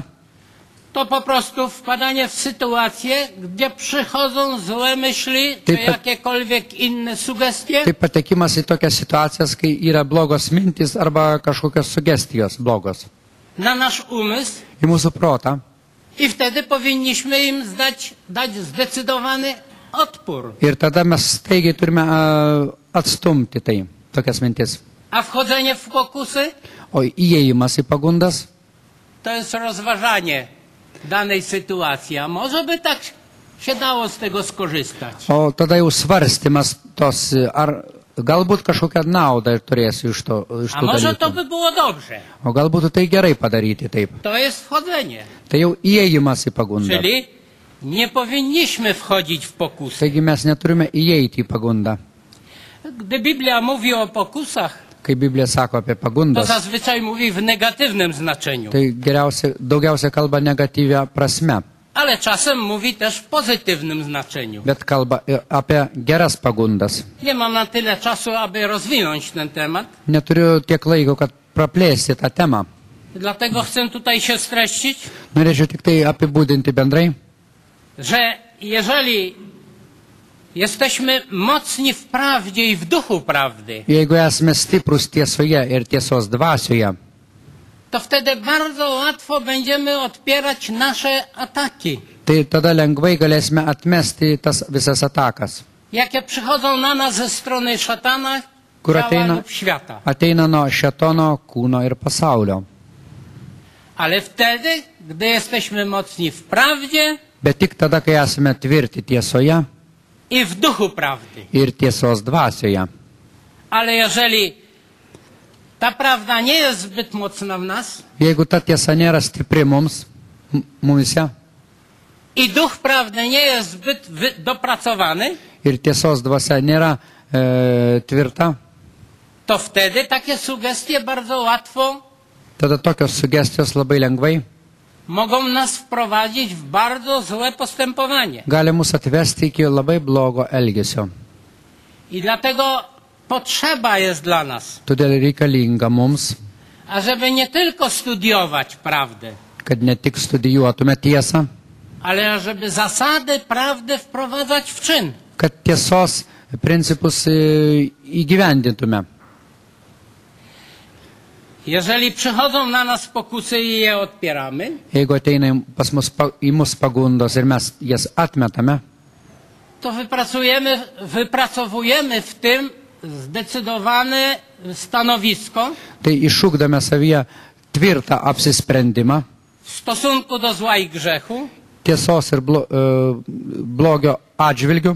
to po prostu wpadanie w sytuację, gdzie przychodzą złe myśli, czy Taip pat- jakiekolwiek inne sugestie, tai patekimas į tokias situacijas, kai yra blogos mintis arba kažkokios sugestijos blogos na nasz umysł į mūsų protą. i wtedy powinniśmy im zdać, dać zdecydowany odpór. Ir tada mes staigiai turime a, atstumti tai, tokias mintis. A wchodzenie w pokusy O įėjimas į pagundas, to jest rozważanie danej sytuacji, a może by tak się dało z tego skorzystać. o tada jau svarstymas tos, ar galbūt kažkokią naudą turėsiu iš, to, iš A tų może to dalykų. by było dobrze. O galbūt tai gerai padaryti taip. To jest wchodzenie. Tai jau įėjimas į pagundą. Czyli nie powinniśmy wchodzić w pokusy. Taigi mes neturime įeiti į pagundą. Gdy Biblia mówi o pokusach, Kai Biblija sako apie to pagundas, zazwyczaj mówi w negatywnym znaczeniu, tai geriausia, daugiausia kalba negatyvę prasme, ale czasem mówi też w pozytywnym znaczeniu. bet kalba ir apie geras pagundas. Nie mam na tyle czasu, aby rozwinąć ten temat, Neturiu tiek laiko, kad praplėsti tą temą. dlatego chcę tutaj się streścić, Norėčiau tik tai apibūdinti bendrai, że jeżeli jesteśmy mocni w prawdzie i w duchu prawdy, jeigu esame stiprus tiesoje ir tiesos dvasioje, to wtedy bardzo łatwo będziemy odpierać nasze ataki, tai tada lengvai galėsime atmesti tas visas atakas, jakie przychodzą na nas ze strony szatana, kur ciała ateina, lub świata. ateina nuo šetono, kūno ir pasaulio. Ale wtedy gdy jesteśmy mocni w prawdzie bet tik tada, kai esame tvirti tiesoje i w duchu prawdy. ir tiesos dvasioje. Ale jeżeli ta prawda nie jest zbyt mocna w nas Jeigu ta tiesa nėra stipri mums, m- mumise, i duch prawdy nie jest zbyt wy- dopracowany, ir tiesos dvasia nėra e, tvirta, to wtedy takie sugestie bardzo łatwo tada tokios sugestijos labai lengvai mogą nas wprowadzić w bardzo złe postępowanie. gali mus atvesti iki labai blogo elgesio. I dlatego potrzeba jest dla nas, Todėl reikalinga mums, ażeby nie tylko studiować prawdę, kad ne tik studijuotume tiesą, ale ażeby zasady prawdy wprowadzać w czyn. kad tiesos principus e, įgyvendintume. Jeżeli przychodzą na nas pokusy i je odpieramy, Jeigu ateina į pas mus, pa- į mus pagundos ir mes jas atmetame, to wypracujemy, wypracowujemy w tym zdecydowane stanowisko tai iššūkdame savyje tvirtą apsisprendimą w stosunku do zła i grzechu tiesos ir blo, e, blogio atžvilgių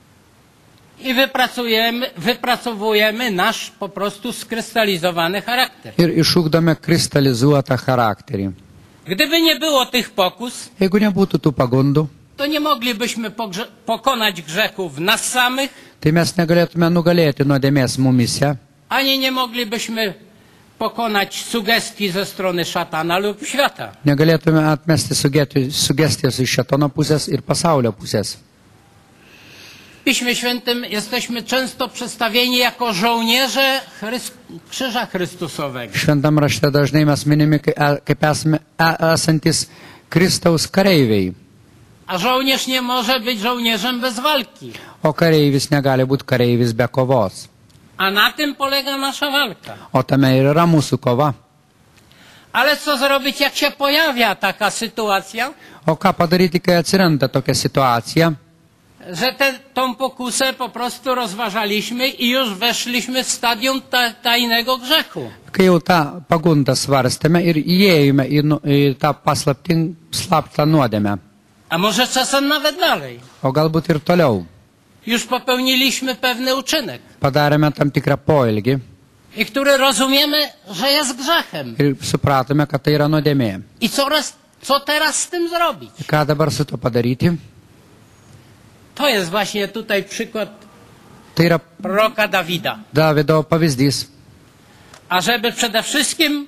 i wypracujemy, wypracowujemy nasz po prostu skrystalizowany charakter. ir iššūkdame kristalizuotą charakterį. Gdyby nie było tych pokus, Jeigu nebūtų tų pagundų, to nie moglibyśmy pogrze- pokonać grzechu w nas samych, tai mes negalėtume nugalėti nuodėmės mumise, ani nie moglibyśmy pokonać sugestii ze strony szatana lub świata. negalėtume atmesti sugesti- sugestijos iš šetono pusės ir pasaulio pusės. W Piśmie Świętym jesteśmy często przedstawieni jako żołnierze Chryst- Krzyża Chrystusowego. Šventam rašte dažnai mes minimi kai- e- kaip esame e- esantis Kristaus kareiviai, A żołnierz nie może być żołnierzem bez walki. o kareivis negali būti kareivis be kovos. A na tym polega nasza walka. O tame ir yra mūsų kova. Ale co zrobić, jak się pojawia taka sytuacja, O ką padaryti, kai atsiranda tokia situacija, że te, tą pokusę po prostu rozważaliśmy i już weszliśmy w stadium ta, tajnego grzechu. kai jau tą pagundą svarstėme ir įėjome į, nu- į tą paslapting, slaptą nuodėmę, A może czasem nawet dalej. o galbūt ir toliau. Już popełniliśmy pewny uczynek, Padarėme tam tikrą poelgį i który rozumiemy, że jest grzechem. ir supratome, kad tai yra nuodėmė. I coraz, co teraz z tym zrobić? Ką dabar su to padaryti? To jest właśnie tutaj przykład Tai yra proroka Dawida. Davido pavyzdys, Ażeby przede wszystkim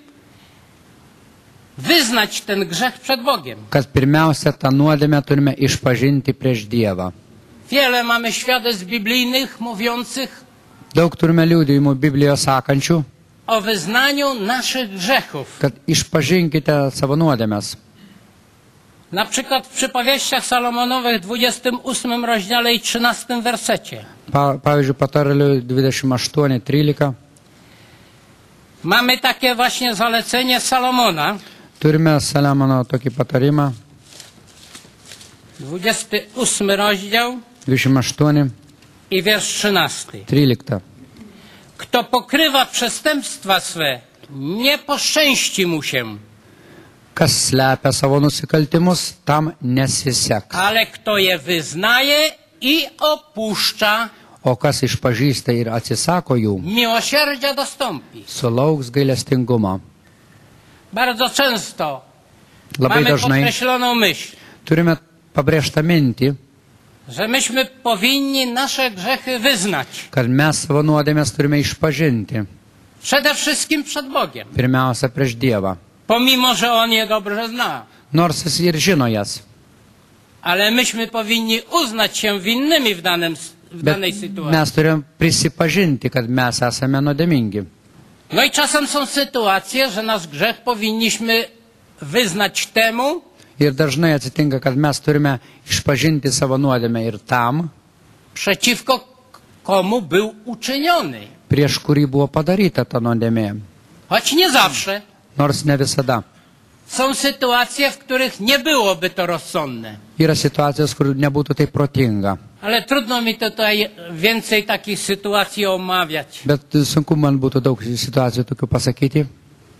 wyznać ten grzech przed Bogiem. kad pirmiausia tą nuodėmę turime išpažinti prieš Dievą. Wiele mamy świadectw biblijnych mówiących Daug turime liudijimų Biblijos sakančių, o wyznaniu naszych grzechów. kad išpažinkite savo nuodėmės. Na przykład w przypowieściach Salomonowych dwudziestym ósmym rozdziale i trzynastym wersecie. Pa, pavyzdžiui, patarlių dvidešimt aštuoni trylika. Mamy takie właśnie zalecenie Salomona, Turime Saliamono tokį patarimą, dwudziesty ósmy rozdział dvidešimt aštuoni i wiersz trzynasty. trylika. Kto pokrywa przestępstwa swe, nie poszczęści mu się, Kas slepia savo nusikaltimus, tam nesiseks. ale kto je wyznaje i opuszcza, O kas išpažįsta ir atsisako jų, miłosierdzia dostąpi. sulauks gailestingumo. Bardzo często Labai mamy dažnai podkreśloną myśl, turime pabrėžtą mintį, że myśmy powinni nasze grzechy wyznać. kad mes savo nuodėmės turime išpažinti. Przede wszystkim przed Bogiem. Pirmiausia prieš Dievą. Pomimo, że On je dobrze zna. Nors jis ir žino jas. Ale myśmy powinni uznać się winnymi w, danym, w Bet danej sytuacji. mes turime prisipažinti, kad mes esame nuodėmingi. No i czasem są sytuacje, że nasz grzech powinniśmy wyznać temu, Ir dažnai atsitinka, kad mes turime išpažinti savo nuodėmę ir tam, przeciwko komu był uczyniony. prieš kurį buvo padaryta ta nuodėmė. Choć nie zawsze. Nors ne visada. Są sytuacje, w których nie byłoby to rozsądne. Yra situacijos, kur nebūtų tai protinga. Ale trudno mi tutaj więcej takich sytuacji omawiać. Bet sunku man būtų daug situacijų tokių pasakyti.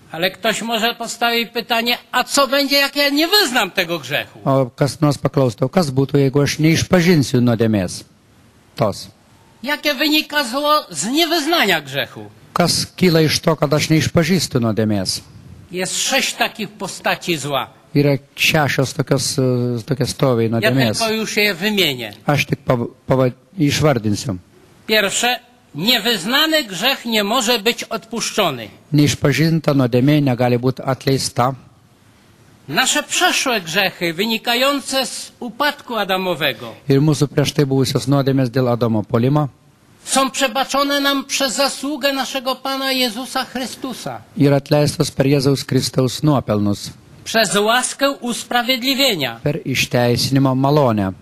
Ale ktoś może postawić pytanie, a co będzie, jak ja nie wyznam tego grzechu? O kas nors paklaustų, kas būtų, jeigu aš neišpažinsiu nuodėmės tos? Jakie wynika zło z niewyznania grzechu? Kas kyla iš to, kad aš neišpažįstu nuodėmės? Jest sześć takich postaci zła. Yra šešios tokios, e, tokie stoviai Ja nuodėmės. tylko już je wymienię. Aš tik pava, pava, išvardinsiu. Pierwsze, niewyznany grzech nie może być odpuszczony. Neišpažinta nuodėmė negali būti atleista. Nasze przeszłe grzechy wynikające z upadku Adamowego Ir mūsų prieš tai buvusios nuodėmės dėl Adomo puolimo są przebaczone nam przez zasługę naszego Pana Jezusa Chrystusa. yra atleistos per Jėzaus Kristaus nuopelnus, Przez łaskę usprawiedliwienia. per išteisinimo malonę.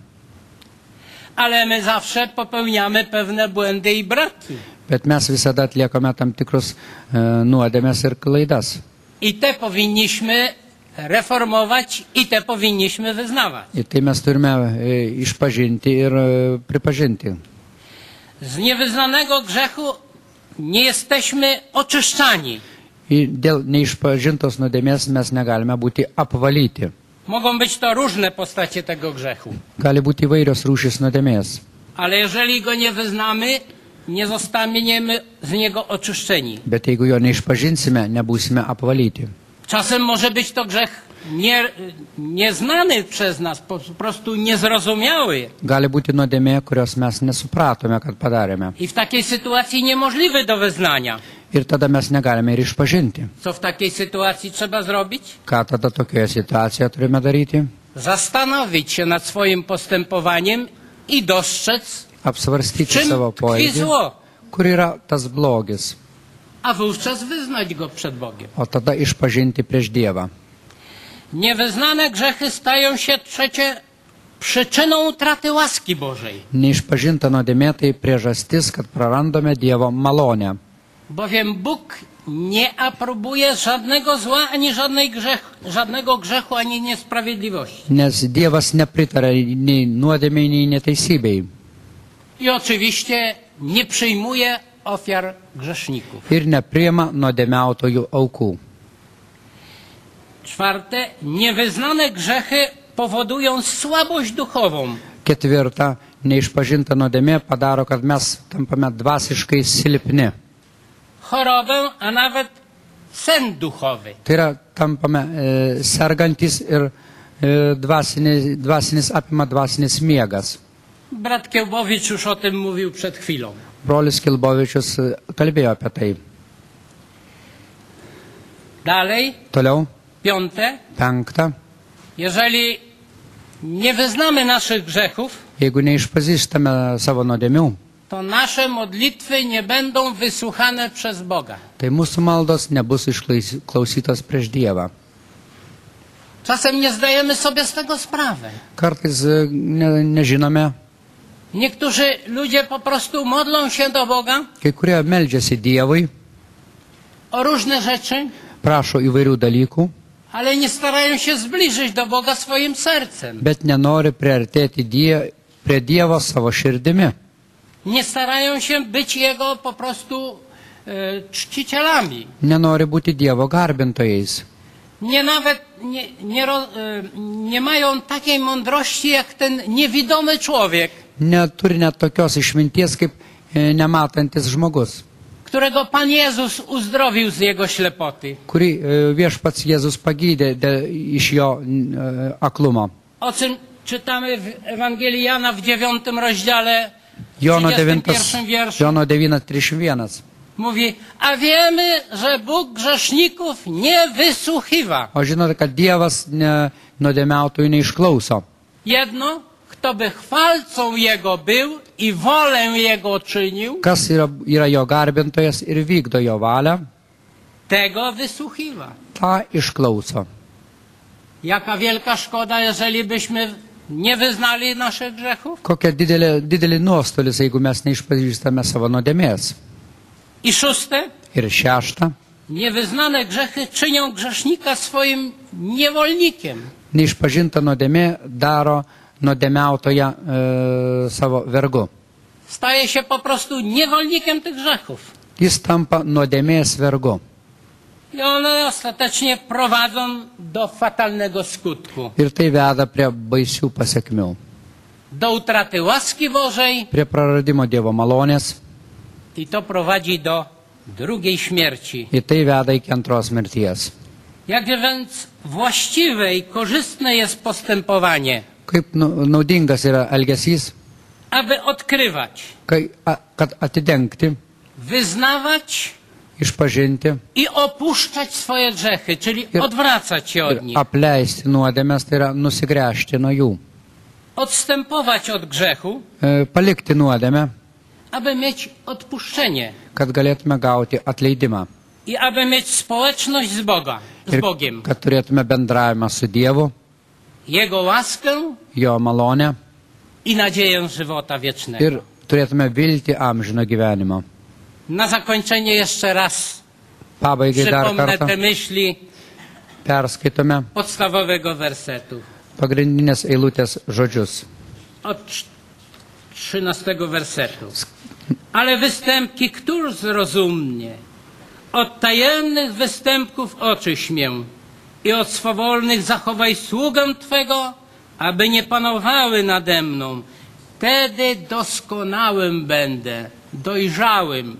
Ale my zawsze popełniamy pewne błędy i braki. Bet mes visada atliekame tam tikrus e, nuodėmės ir klaidas. I te powinniśmy reformować i te powinniśmy wyznawać. Ir tai mes turime e, išpažinti ir e, pripažinti. Z niewyznanego grzechu nie jesteśmy oczyszczani. Ir dėl neišpažintos nuodėmės mes negalime būti apvalyti. Mogą być to różne postacie tego grzechu. Gali būti įvairios rūšys nuodėmės. Ale jeżeli go nie wyznamy, nie zostaniemy z niego oczyszczeni. Bet jeigu jo neišpažinsime, nebūsime apvalyti. Czasem może być to grzech nie, nieznany przez nas, po prostu niezrozumiały. Gali būti nuodėmė, kurios mes nesupratome, kad padarėme. I w takiej sytuacji niemożliwy do wyznania. Ir tada mes negalime ir išpažinti. Co w takiej sytuacji trzeba zrobić? Ką tada tokioje situacijoje turime daryti? Zastanowić się nad swoim postępowaniem i dostrzec, Apsvarstyti czym savo tkwi poelgį, zło, kur yra tas blogis, a wówczas wyznać go przed Bogiem. o tada išpažinti prieš Dievą. Niewyznane grzechy stają się trzecie przyczyną utraty łaski Bożej. Neišpažinta nuodėmė tai priežastis, kad prarandame Dievo malonę. Bowiem Bóg nie aprobuje żadnego zła, ani żadnej grzech, żadnego grzechu, ani niesprawiedliwości. Nes Dievas nepritarė nei nuodėmei, nei neteisybei. I oczywiście nie przyjmuje ofiar grzeszników. Ir nepriima nuodėmiautojų aukų. Czwarte, niewyznane grzechy powodują słabość duchową. Ketvirta, neišpažinta nuodėmė padaro, kad mes tampame dvasiškai silpni. Chorobę, a nawet sen duchowy. Tai yra, tampame e, sergantis ir e, dvasinis, dvasinis apima dvasinis miegas. Brat Kiełbowicz już o tym mówił przed chwilą. Brolis Kilbovičius e, kalbėjo apie tai. Dalej, Toliau, piąte, penkta, jeżeli nie wyznamy naszych grzechów, jeigu neišpažįstame savo nuodėmių, to nasze modlitwy nie będą wysłuchane przez Boga. tai mūsų maldos nebus išklausytos prieš Dievą. Czasem nie zdajemy sobie z tego sprawy. Kartais e, ne, nežinome, Niektórzy ludzie po prostu modlą się do Boga kai kurie meldžiasi Dievui, o różne rzeczy, prašo įvairių dalykų, ale nie starają się zbliżyć do Boga swoim sercem. bet nenori priartėti die, prie Dievo savo širdimi. Nie starają się być Jego po prostu e, czcicielami. Nenori būti Dievo garbintojais. Nie nawet nie, nie, ro, e, nie mają takiej mądrości jak ten niewidomy człowiek, Neturi net tokios išminties kaip e, nematantis žmogus, którego Pan Jezus uzdrowił z jego ślepoty. kurį e, viešpats Jėzus pagydė dėl, iš jo e, aklumo. O czym czytamy w Ewangelii Jana w dziewiątym rozdziale, Jono trzydziestym devintas, pierwszym wierszu. Jono devyni trisdešimt vienas. Mówi, a wiemy, że Bóg grzeszników nie wysłuchiwa. O žinote, kad Dievas ne, nuodėmiautojų neišklauso. Jedno, kto by chwalcą Jego był i wolę Jego czynił, Kas yra, yra jo garbintojas ir vykdo jo valią, tego wysłuchiwa. tą išklauso. Jaka wielka szkoda, jeżeli byśmy nie wyznali naszych grzechów. Kokia didelė, didelė nuostolis, jeigu mes neišpažįstame savo nuodėmės. I szóste, Ir šešta, niewyznane grzechy czynią grzesznika swoim niewolnikiem. neišpažinta nuodėmė daro nuodėmiautoją e, savo vergu. Staje się po prostu niewolnikiem tych grzechów. Jis tampa nuodėmės vergu. I one ostatecznie prowadzą do fatalnego skutku. Ir tai veda prie baisių pasiekmių. Do utraty łaski Bożej Prie praradimo Dievo malonės. i to prowadzi do drugiej śmierci. Ir tai veda iki antros mirties. Jakże więc właściwe i korzystne jest postępowanie, Kaip nu- naudingas yra elgesys, aby odkrywać, kai, a, kad atidengti, wyznawać išpažinti i opuszczać swoje grzechy, czyli Ir- odwracać się ir od nich. apleisti nuodėmės, tai yra nusigręžti nuo jų. Odstępować od grzechu, E, palikti nuodėmę, aby mieć odpuszczenie kad galėtume gauti atleidimą. i aby mieć społeczność z Boga, z Ir Bogiem. kad turėtume bendravimą su Dievu, Jego łaskę Jo malonę i nadzieję żywota wiecznego. ir turėtume vilti amžino gyvenimo. Na zakończenie jeszcze raz Pabaigai dar przypomnę kartą te myśli perskaitome podstawowego wersetu. pagrindinės eilutės žodžius. Od trz- trzynastego wersetu. Ale występki, któż zrozumnie? Od tajemnych występków oczyś mię i od swawolnych zachowaj sługę Twego, aby nie panowały nade mną. Wtedy doskonałym będę, dojrzałym,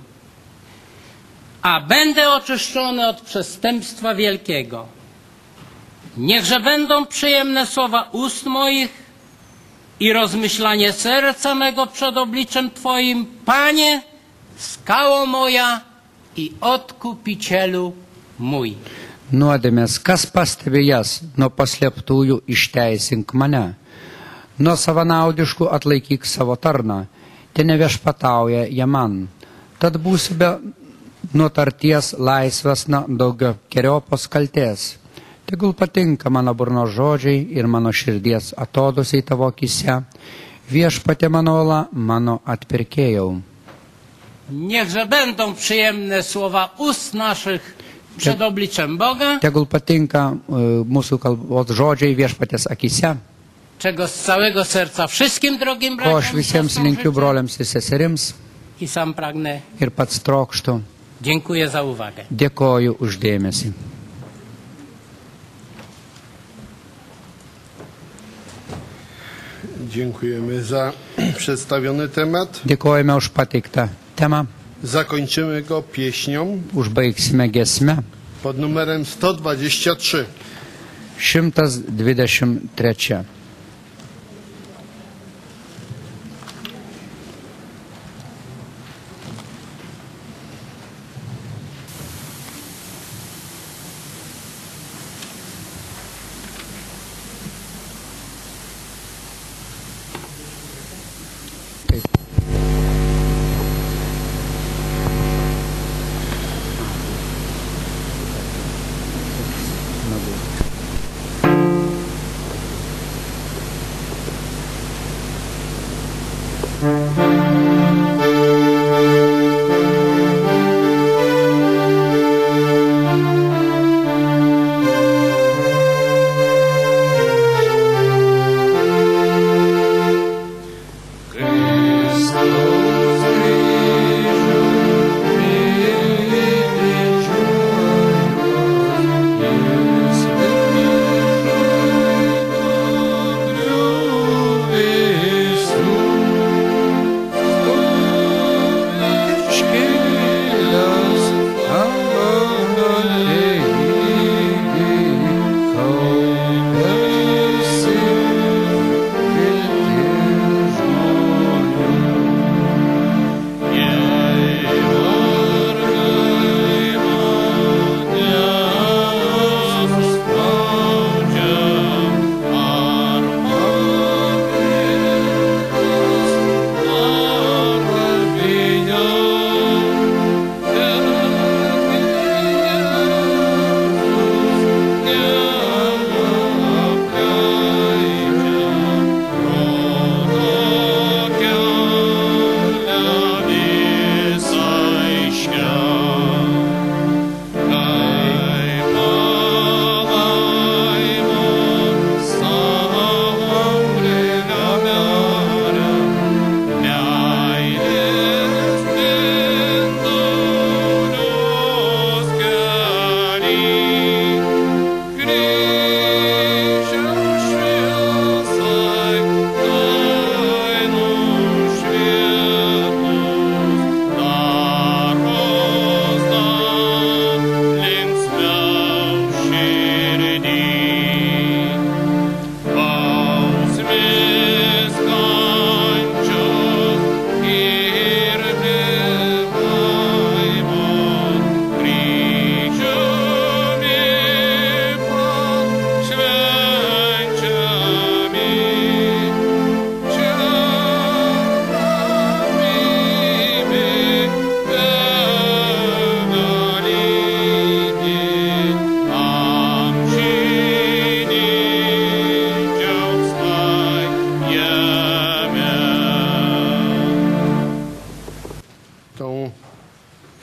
a będę oczyszczony od przestępstwa wielkiego. Niechże będą przyjemne słowa ust moich i rozmyślanie serca mego przed obliczem Twoim, Panie, skało moja i Odkupicielu mój. Nuodėmės, kas pastebi jas, nuo paslėptųjų išteisink mane. Nuo savanaudiškų atlaikyk savo tarną, te neviešpatauja jie man. Tad būsiu be nutarties laisvės nuo daugio keriopos kaltės. Tegul patinka mano burnos žodžiai ir mano širdies atodusiai tavo akise, viešpatie mano ola, mano atpirkėjau. Niechże będą przyjemne słowa ust naszych przed obliczem Boga, Tegul patinka uh, mūsų kalbos žodžiai viešpatės akise, czego z całego serca wszystkim drogim ko aš braciom visiems siostrom linkiu życzę broliams ir seserims i sam pragnę. ir pats trokštų. Dziękuję za uwagę. Dėkoju uždėmesį. Dziękujemy za przedstawiony temat. Dėkojame už pateiktą temą. Zakończymy go pieśnią Užbaigsime gesmę. pod numerem sto dwadzieścia trzy. šimtas dvidešimt trečia.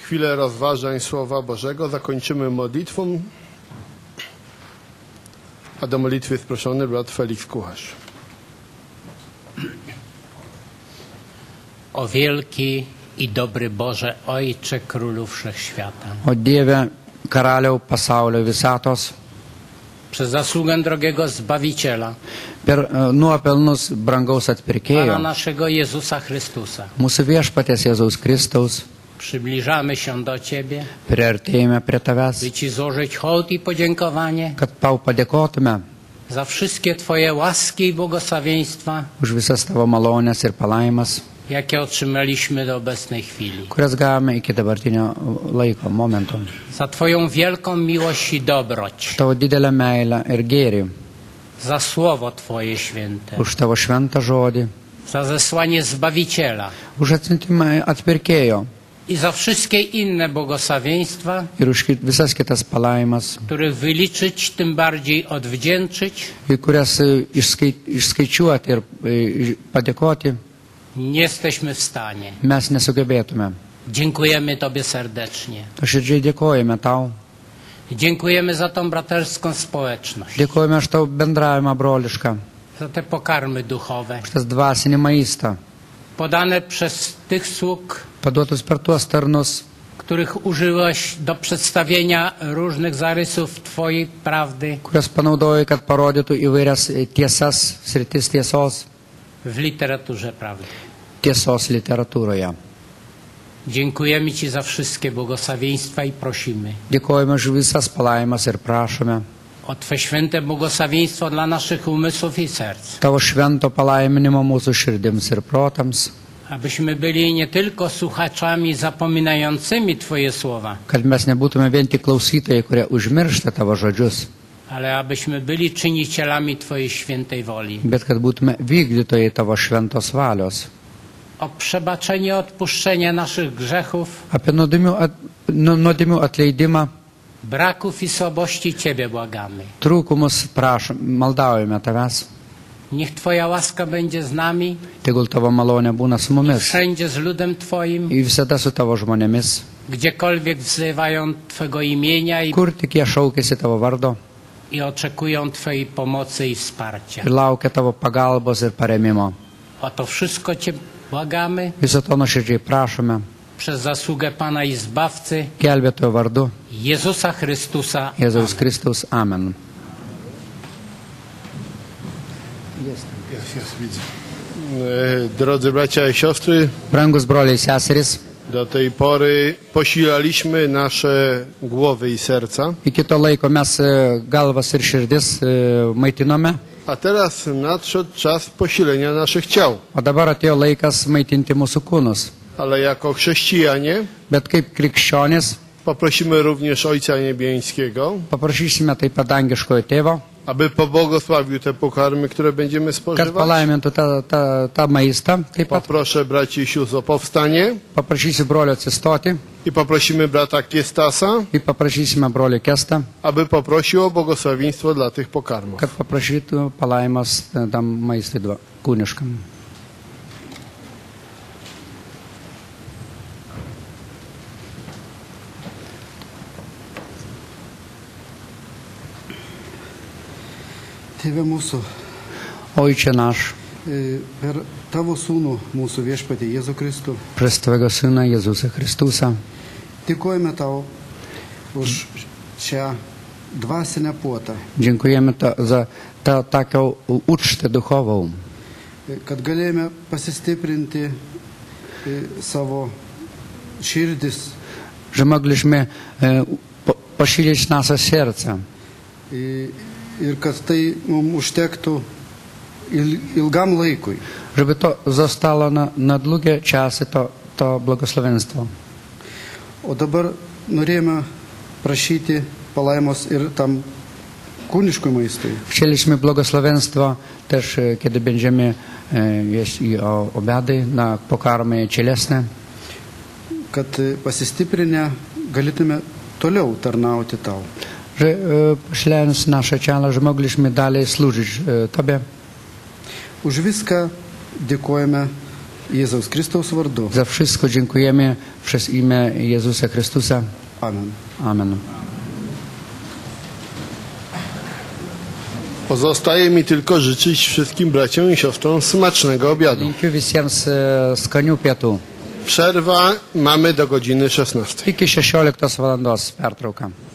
chwilę rozważań Słowa Bożego zakończymy modlitwą, a do modlitwy jest proszony brat Felix Kucharz. O wielki i dobry Boże, Ojcze Królu Wszechświata. O Dieve, karaliau pasaulio visatos, Przez zasługę drogiego Zbawiciela, per e, nuopelnus brangaus Pana atpirkėjo, naszego Jezusa Chrystusa, mūsų viešpaties Jėzaus Kristaus, przybliżamy się do Ciebie, priartėjome prie tavęs, by Ci złożyć hołd i podziękowanie kad tau padėkotume za wszystkie Twoje łaski i błogosławieństwa, už visas tavo malonės ir palaimas, jakie otrzymaliśmy do obecnej chwili. kurias gavome iki dabartinio laiko momento. Za Twoją wielką miłość i dobroć, Tavo didelę meilę ir gėrį, za Słowo Twoje święte, už tavo šventą žodį, za zesłanie Zbawiciela už atsiuntimą atpirkėjo i za wszystkie inne błogosławieństwa, ir už kit- visas kitas palaimas, których wyliczyć, tym bardziej odwdzięczyć, į kurias e, išskai, išskaičiuoti ir e, padėkoti nie jesteśmy w stanie. mes nesugebėtume. Dziękujemy Tobie serdecznie. Širdžiai dėkojame tau, Dziękujemy za tą braterską społeczność, dėkojame už tavo bendravimą brolišką, za te pokarmy duchowe, už tas dvasinį maistą, podane przez tych sług, paduotus per tuos tarnus, których użyłeś do przedstawienia różnych zarysów Twojej prawdy kurias panaudojai, kad parodytų įvairias e, tiesas, sritis tiesos, w literaturze prawdy. tiesos literatūroje. Dziękujemy Ci za wszystkie błogosławieństwa i prosimy Dėkojame už visas palaimas ir prašome o Twe święte błogosławieństwo dla naszych umysłów i serc, tavo švento palaiminimo mūsų širdims ir protams, abyśmy byli nie tylko słuchaczami zapominającymi Twoje słowa, kad mes nebūtume vien tik klausytojai, kurie užmiršta tavo žodžius, ale abyśmy byli czynicielami Twojej świętej woli. bet kad būtume vykdytojai tavo šventos valios. O przebaczenie, odpuszczenie naszych grzechów, Apie nuodėmių at, nu- nuodėmių atleidimą, braków i słabości Ciebie błagamy. trūkumus prašom, maldaujame tavęs. Niech Twoja łaska będzie z nami, Tegul tavo malonė būna su mumis wszędzie z ludem Twoim, ir visada su tavo žmonėmis, gdziekolwiek wzywają Twego imienia i, kur tik jie šaukėsi tavo vardo i oczekują Twojej pomocy i wsparcia. ir laukia tavo pagalbos ir paremimo. O to wszystko Cię błagamy Viso to nuoširdžiai prašome, przez zasługę Pana i Zbawcy gelbėtojo vardu, Jezusa Chrystusa. Jėzaus Kristaus. Amen. E, Drodzy bracia i siostry, Brangus broliai ir seserys, do tej pory posilaliśmy nasze głowy i serca, iki to laiko mes e, galvas ir širdis e, maitinome, a teraz nadszedł czas posilenia naszych ciał. o dabar atėjo laikas maitinti mūsų kūnus. Ale jako chrześcijanie Bet kaip krikščionis poprosimy również Ojca Niebiańskiego, paprašysime taip pat dangiškojo tėvo, aby pobłogosławił te pokarmy, które będziemy kad spożywać. palaimintų tą, tą, tą maistą. Taip pat Poproszę braci i sióstr o powstanie paprašysiu brolio atsistoti i poprosimy brata Kiestasa, ir paprašysime brolio Kestą, aby poprosił o błogosławieństwo dla tych pokarmów. kad paprašytų palaimas e, tam maistui dva- kūniškam. Tėve mūsų, Ojcze nasz, e, per Tavo Sūnų, mūsų viešpatį Jėzų Kristų, przez Twojego Syna Jezusa Chrystusa, dėkojame Tau už šią dvasinę puotą, dziękujemy to, za tą taką ucztę duchową, e, kad galėjome pasistiprinti e, savo širdis że mogliśmy e, po, posilić nasze serce, e, ir kad tai mums užtektų il, ilgam laikui. żeby to zostało na, na długie czasy, to, to błogosławieństwo. O dabar norėjome prašyti palaimos ir tam kūniškui maistui, Chcieliśmy błogosławieństwo też, e, kiedy będziemy e, jeść i o, obiady na pokarmy cielesne, kad e, pasistiprinę galėtume toliau tarnauti Tau. że e, posilając nasze ciało, że mogliśmy dalej służyć e, Tobie. Už viską dėkojame Jėzaus Kristaus vardu. Za wszystko dziękujemy przez imię Jezusa Chrystusa. Amen. Amen. Pozostaje mi tylko życzyć wszystkim braciom i siostrom smacznego obiadu. Linkiu visiems e, skanių pietų. Przerwa mamy do godziny szesnastej. Iki šešioliktos valandos pertrauka.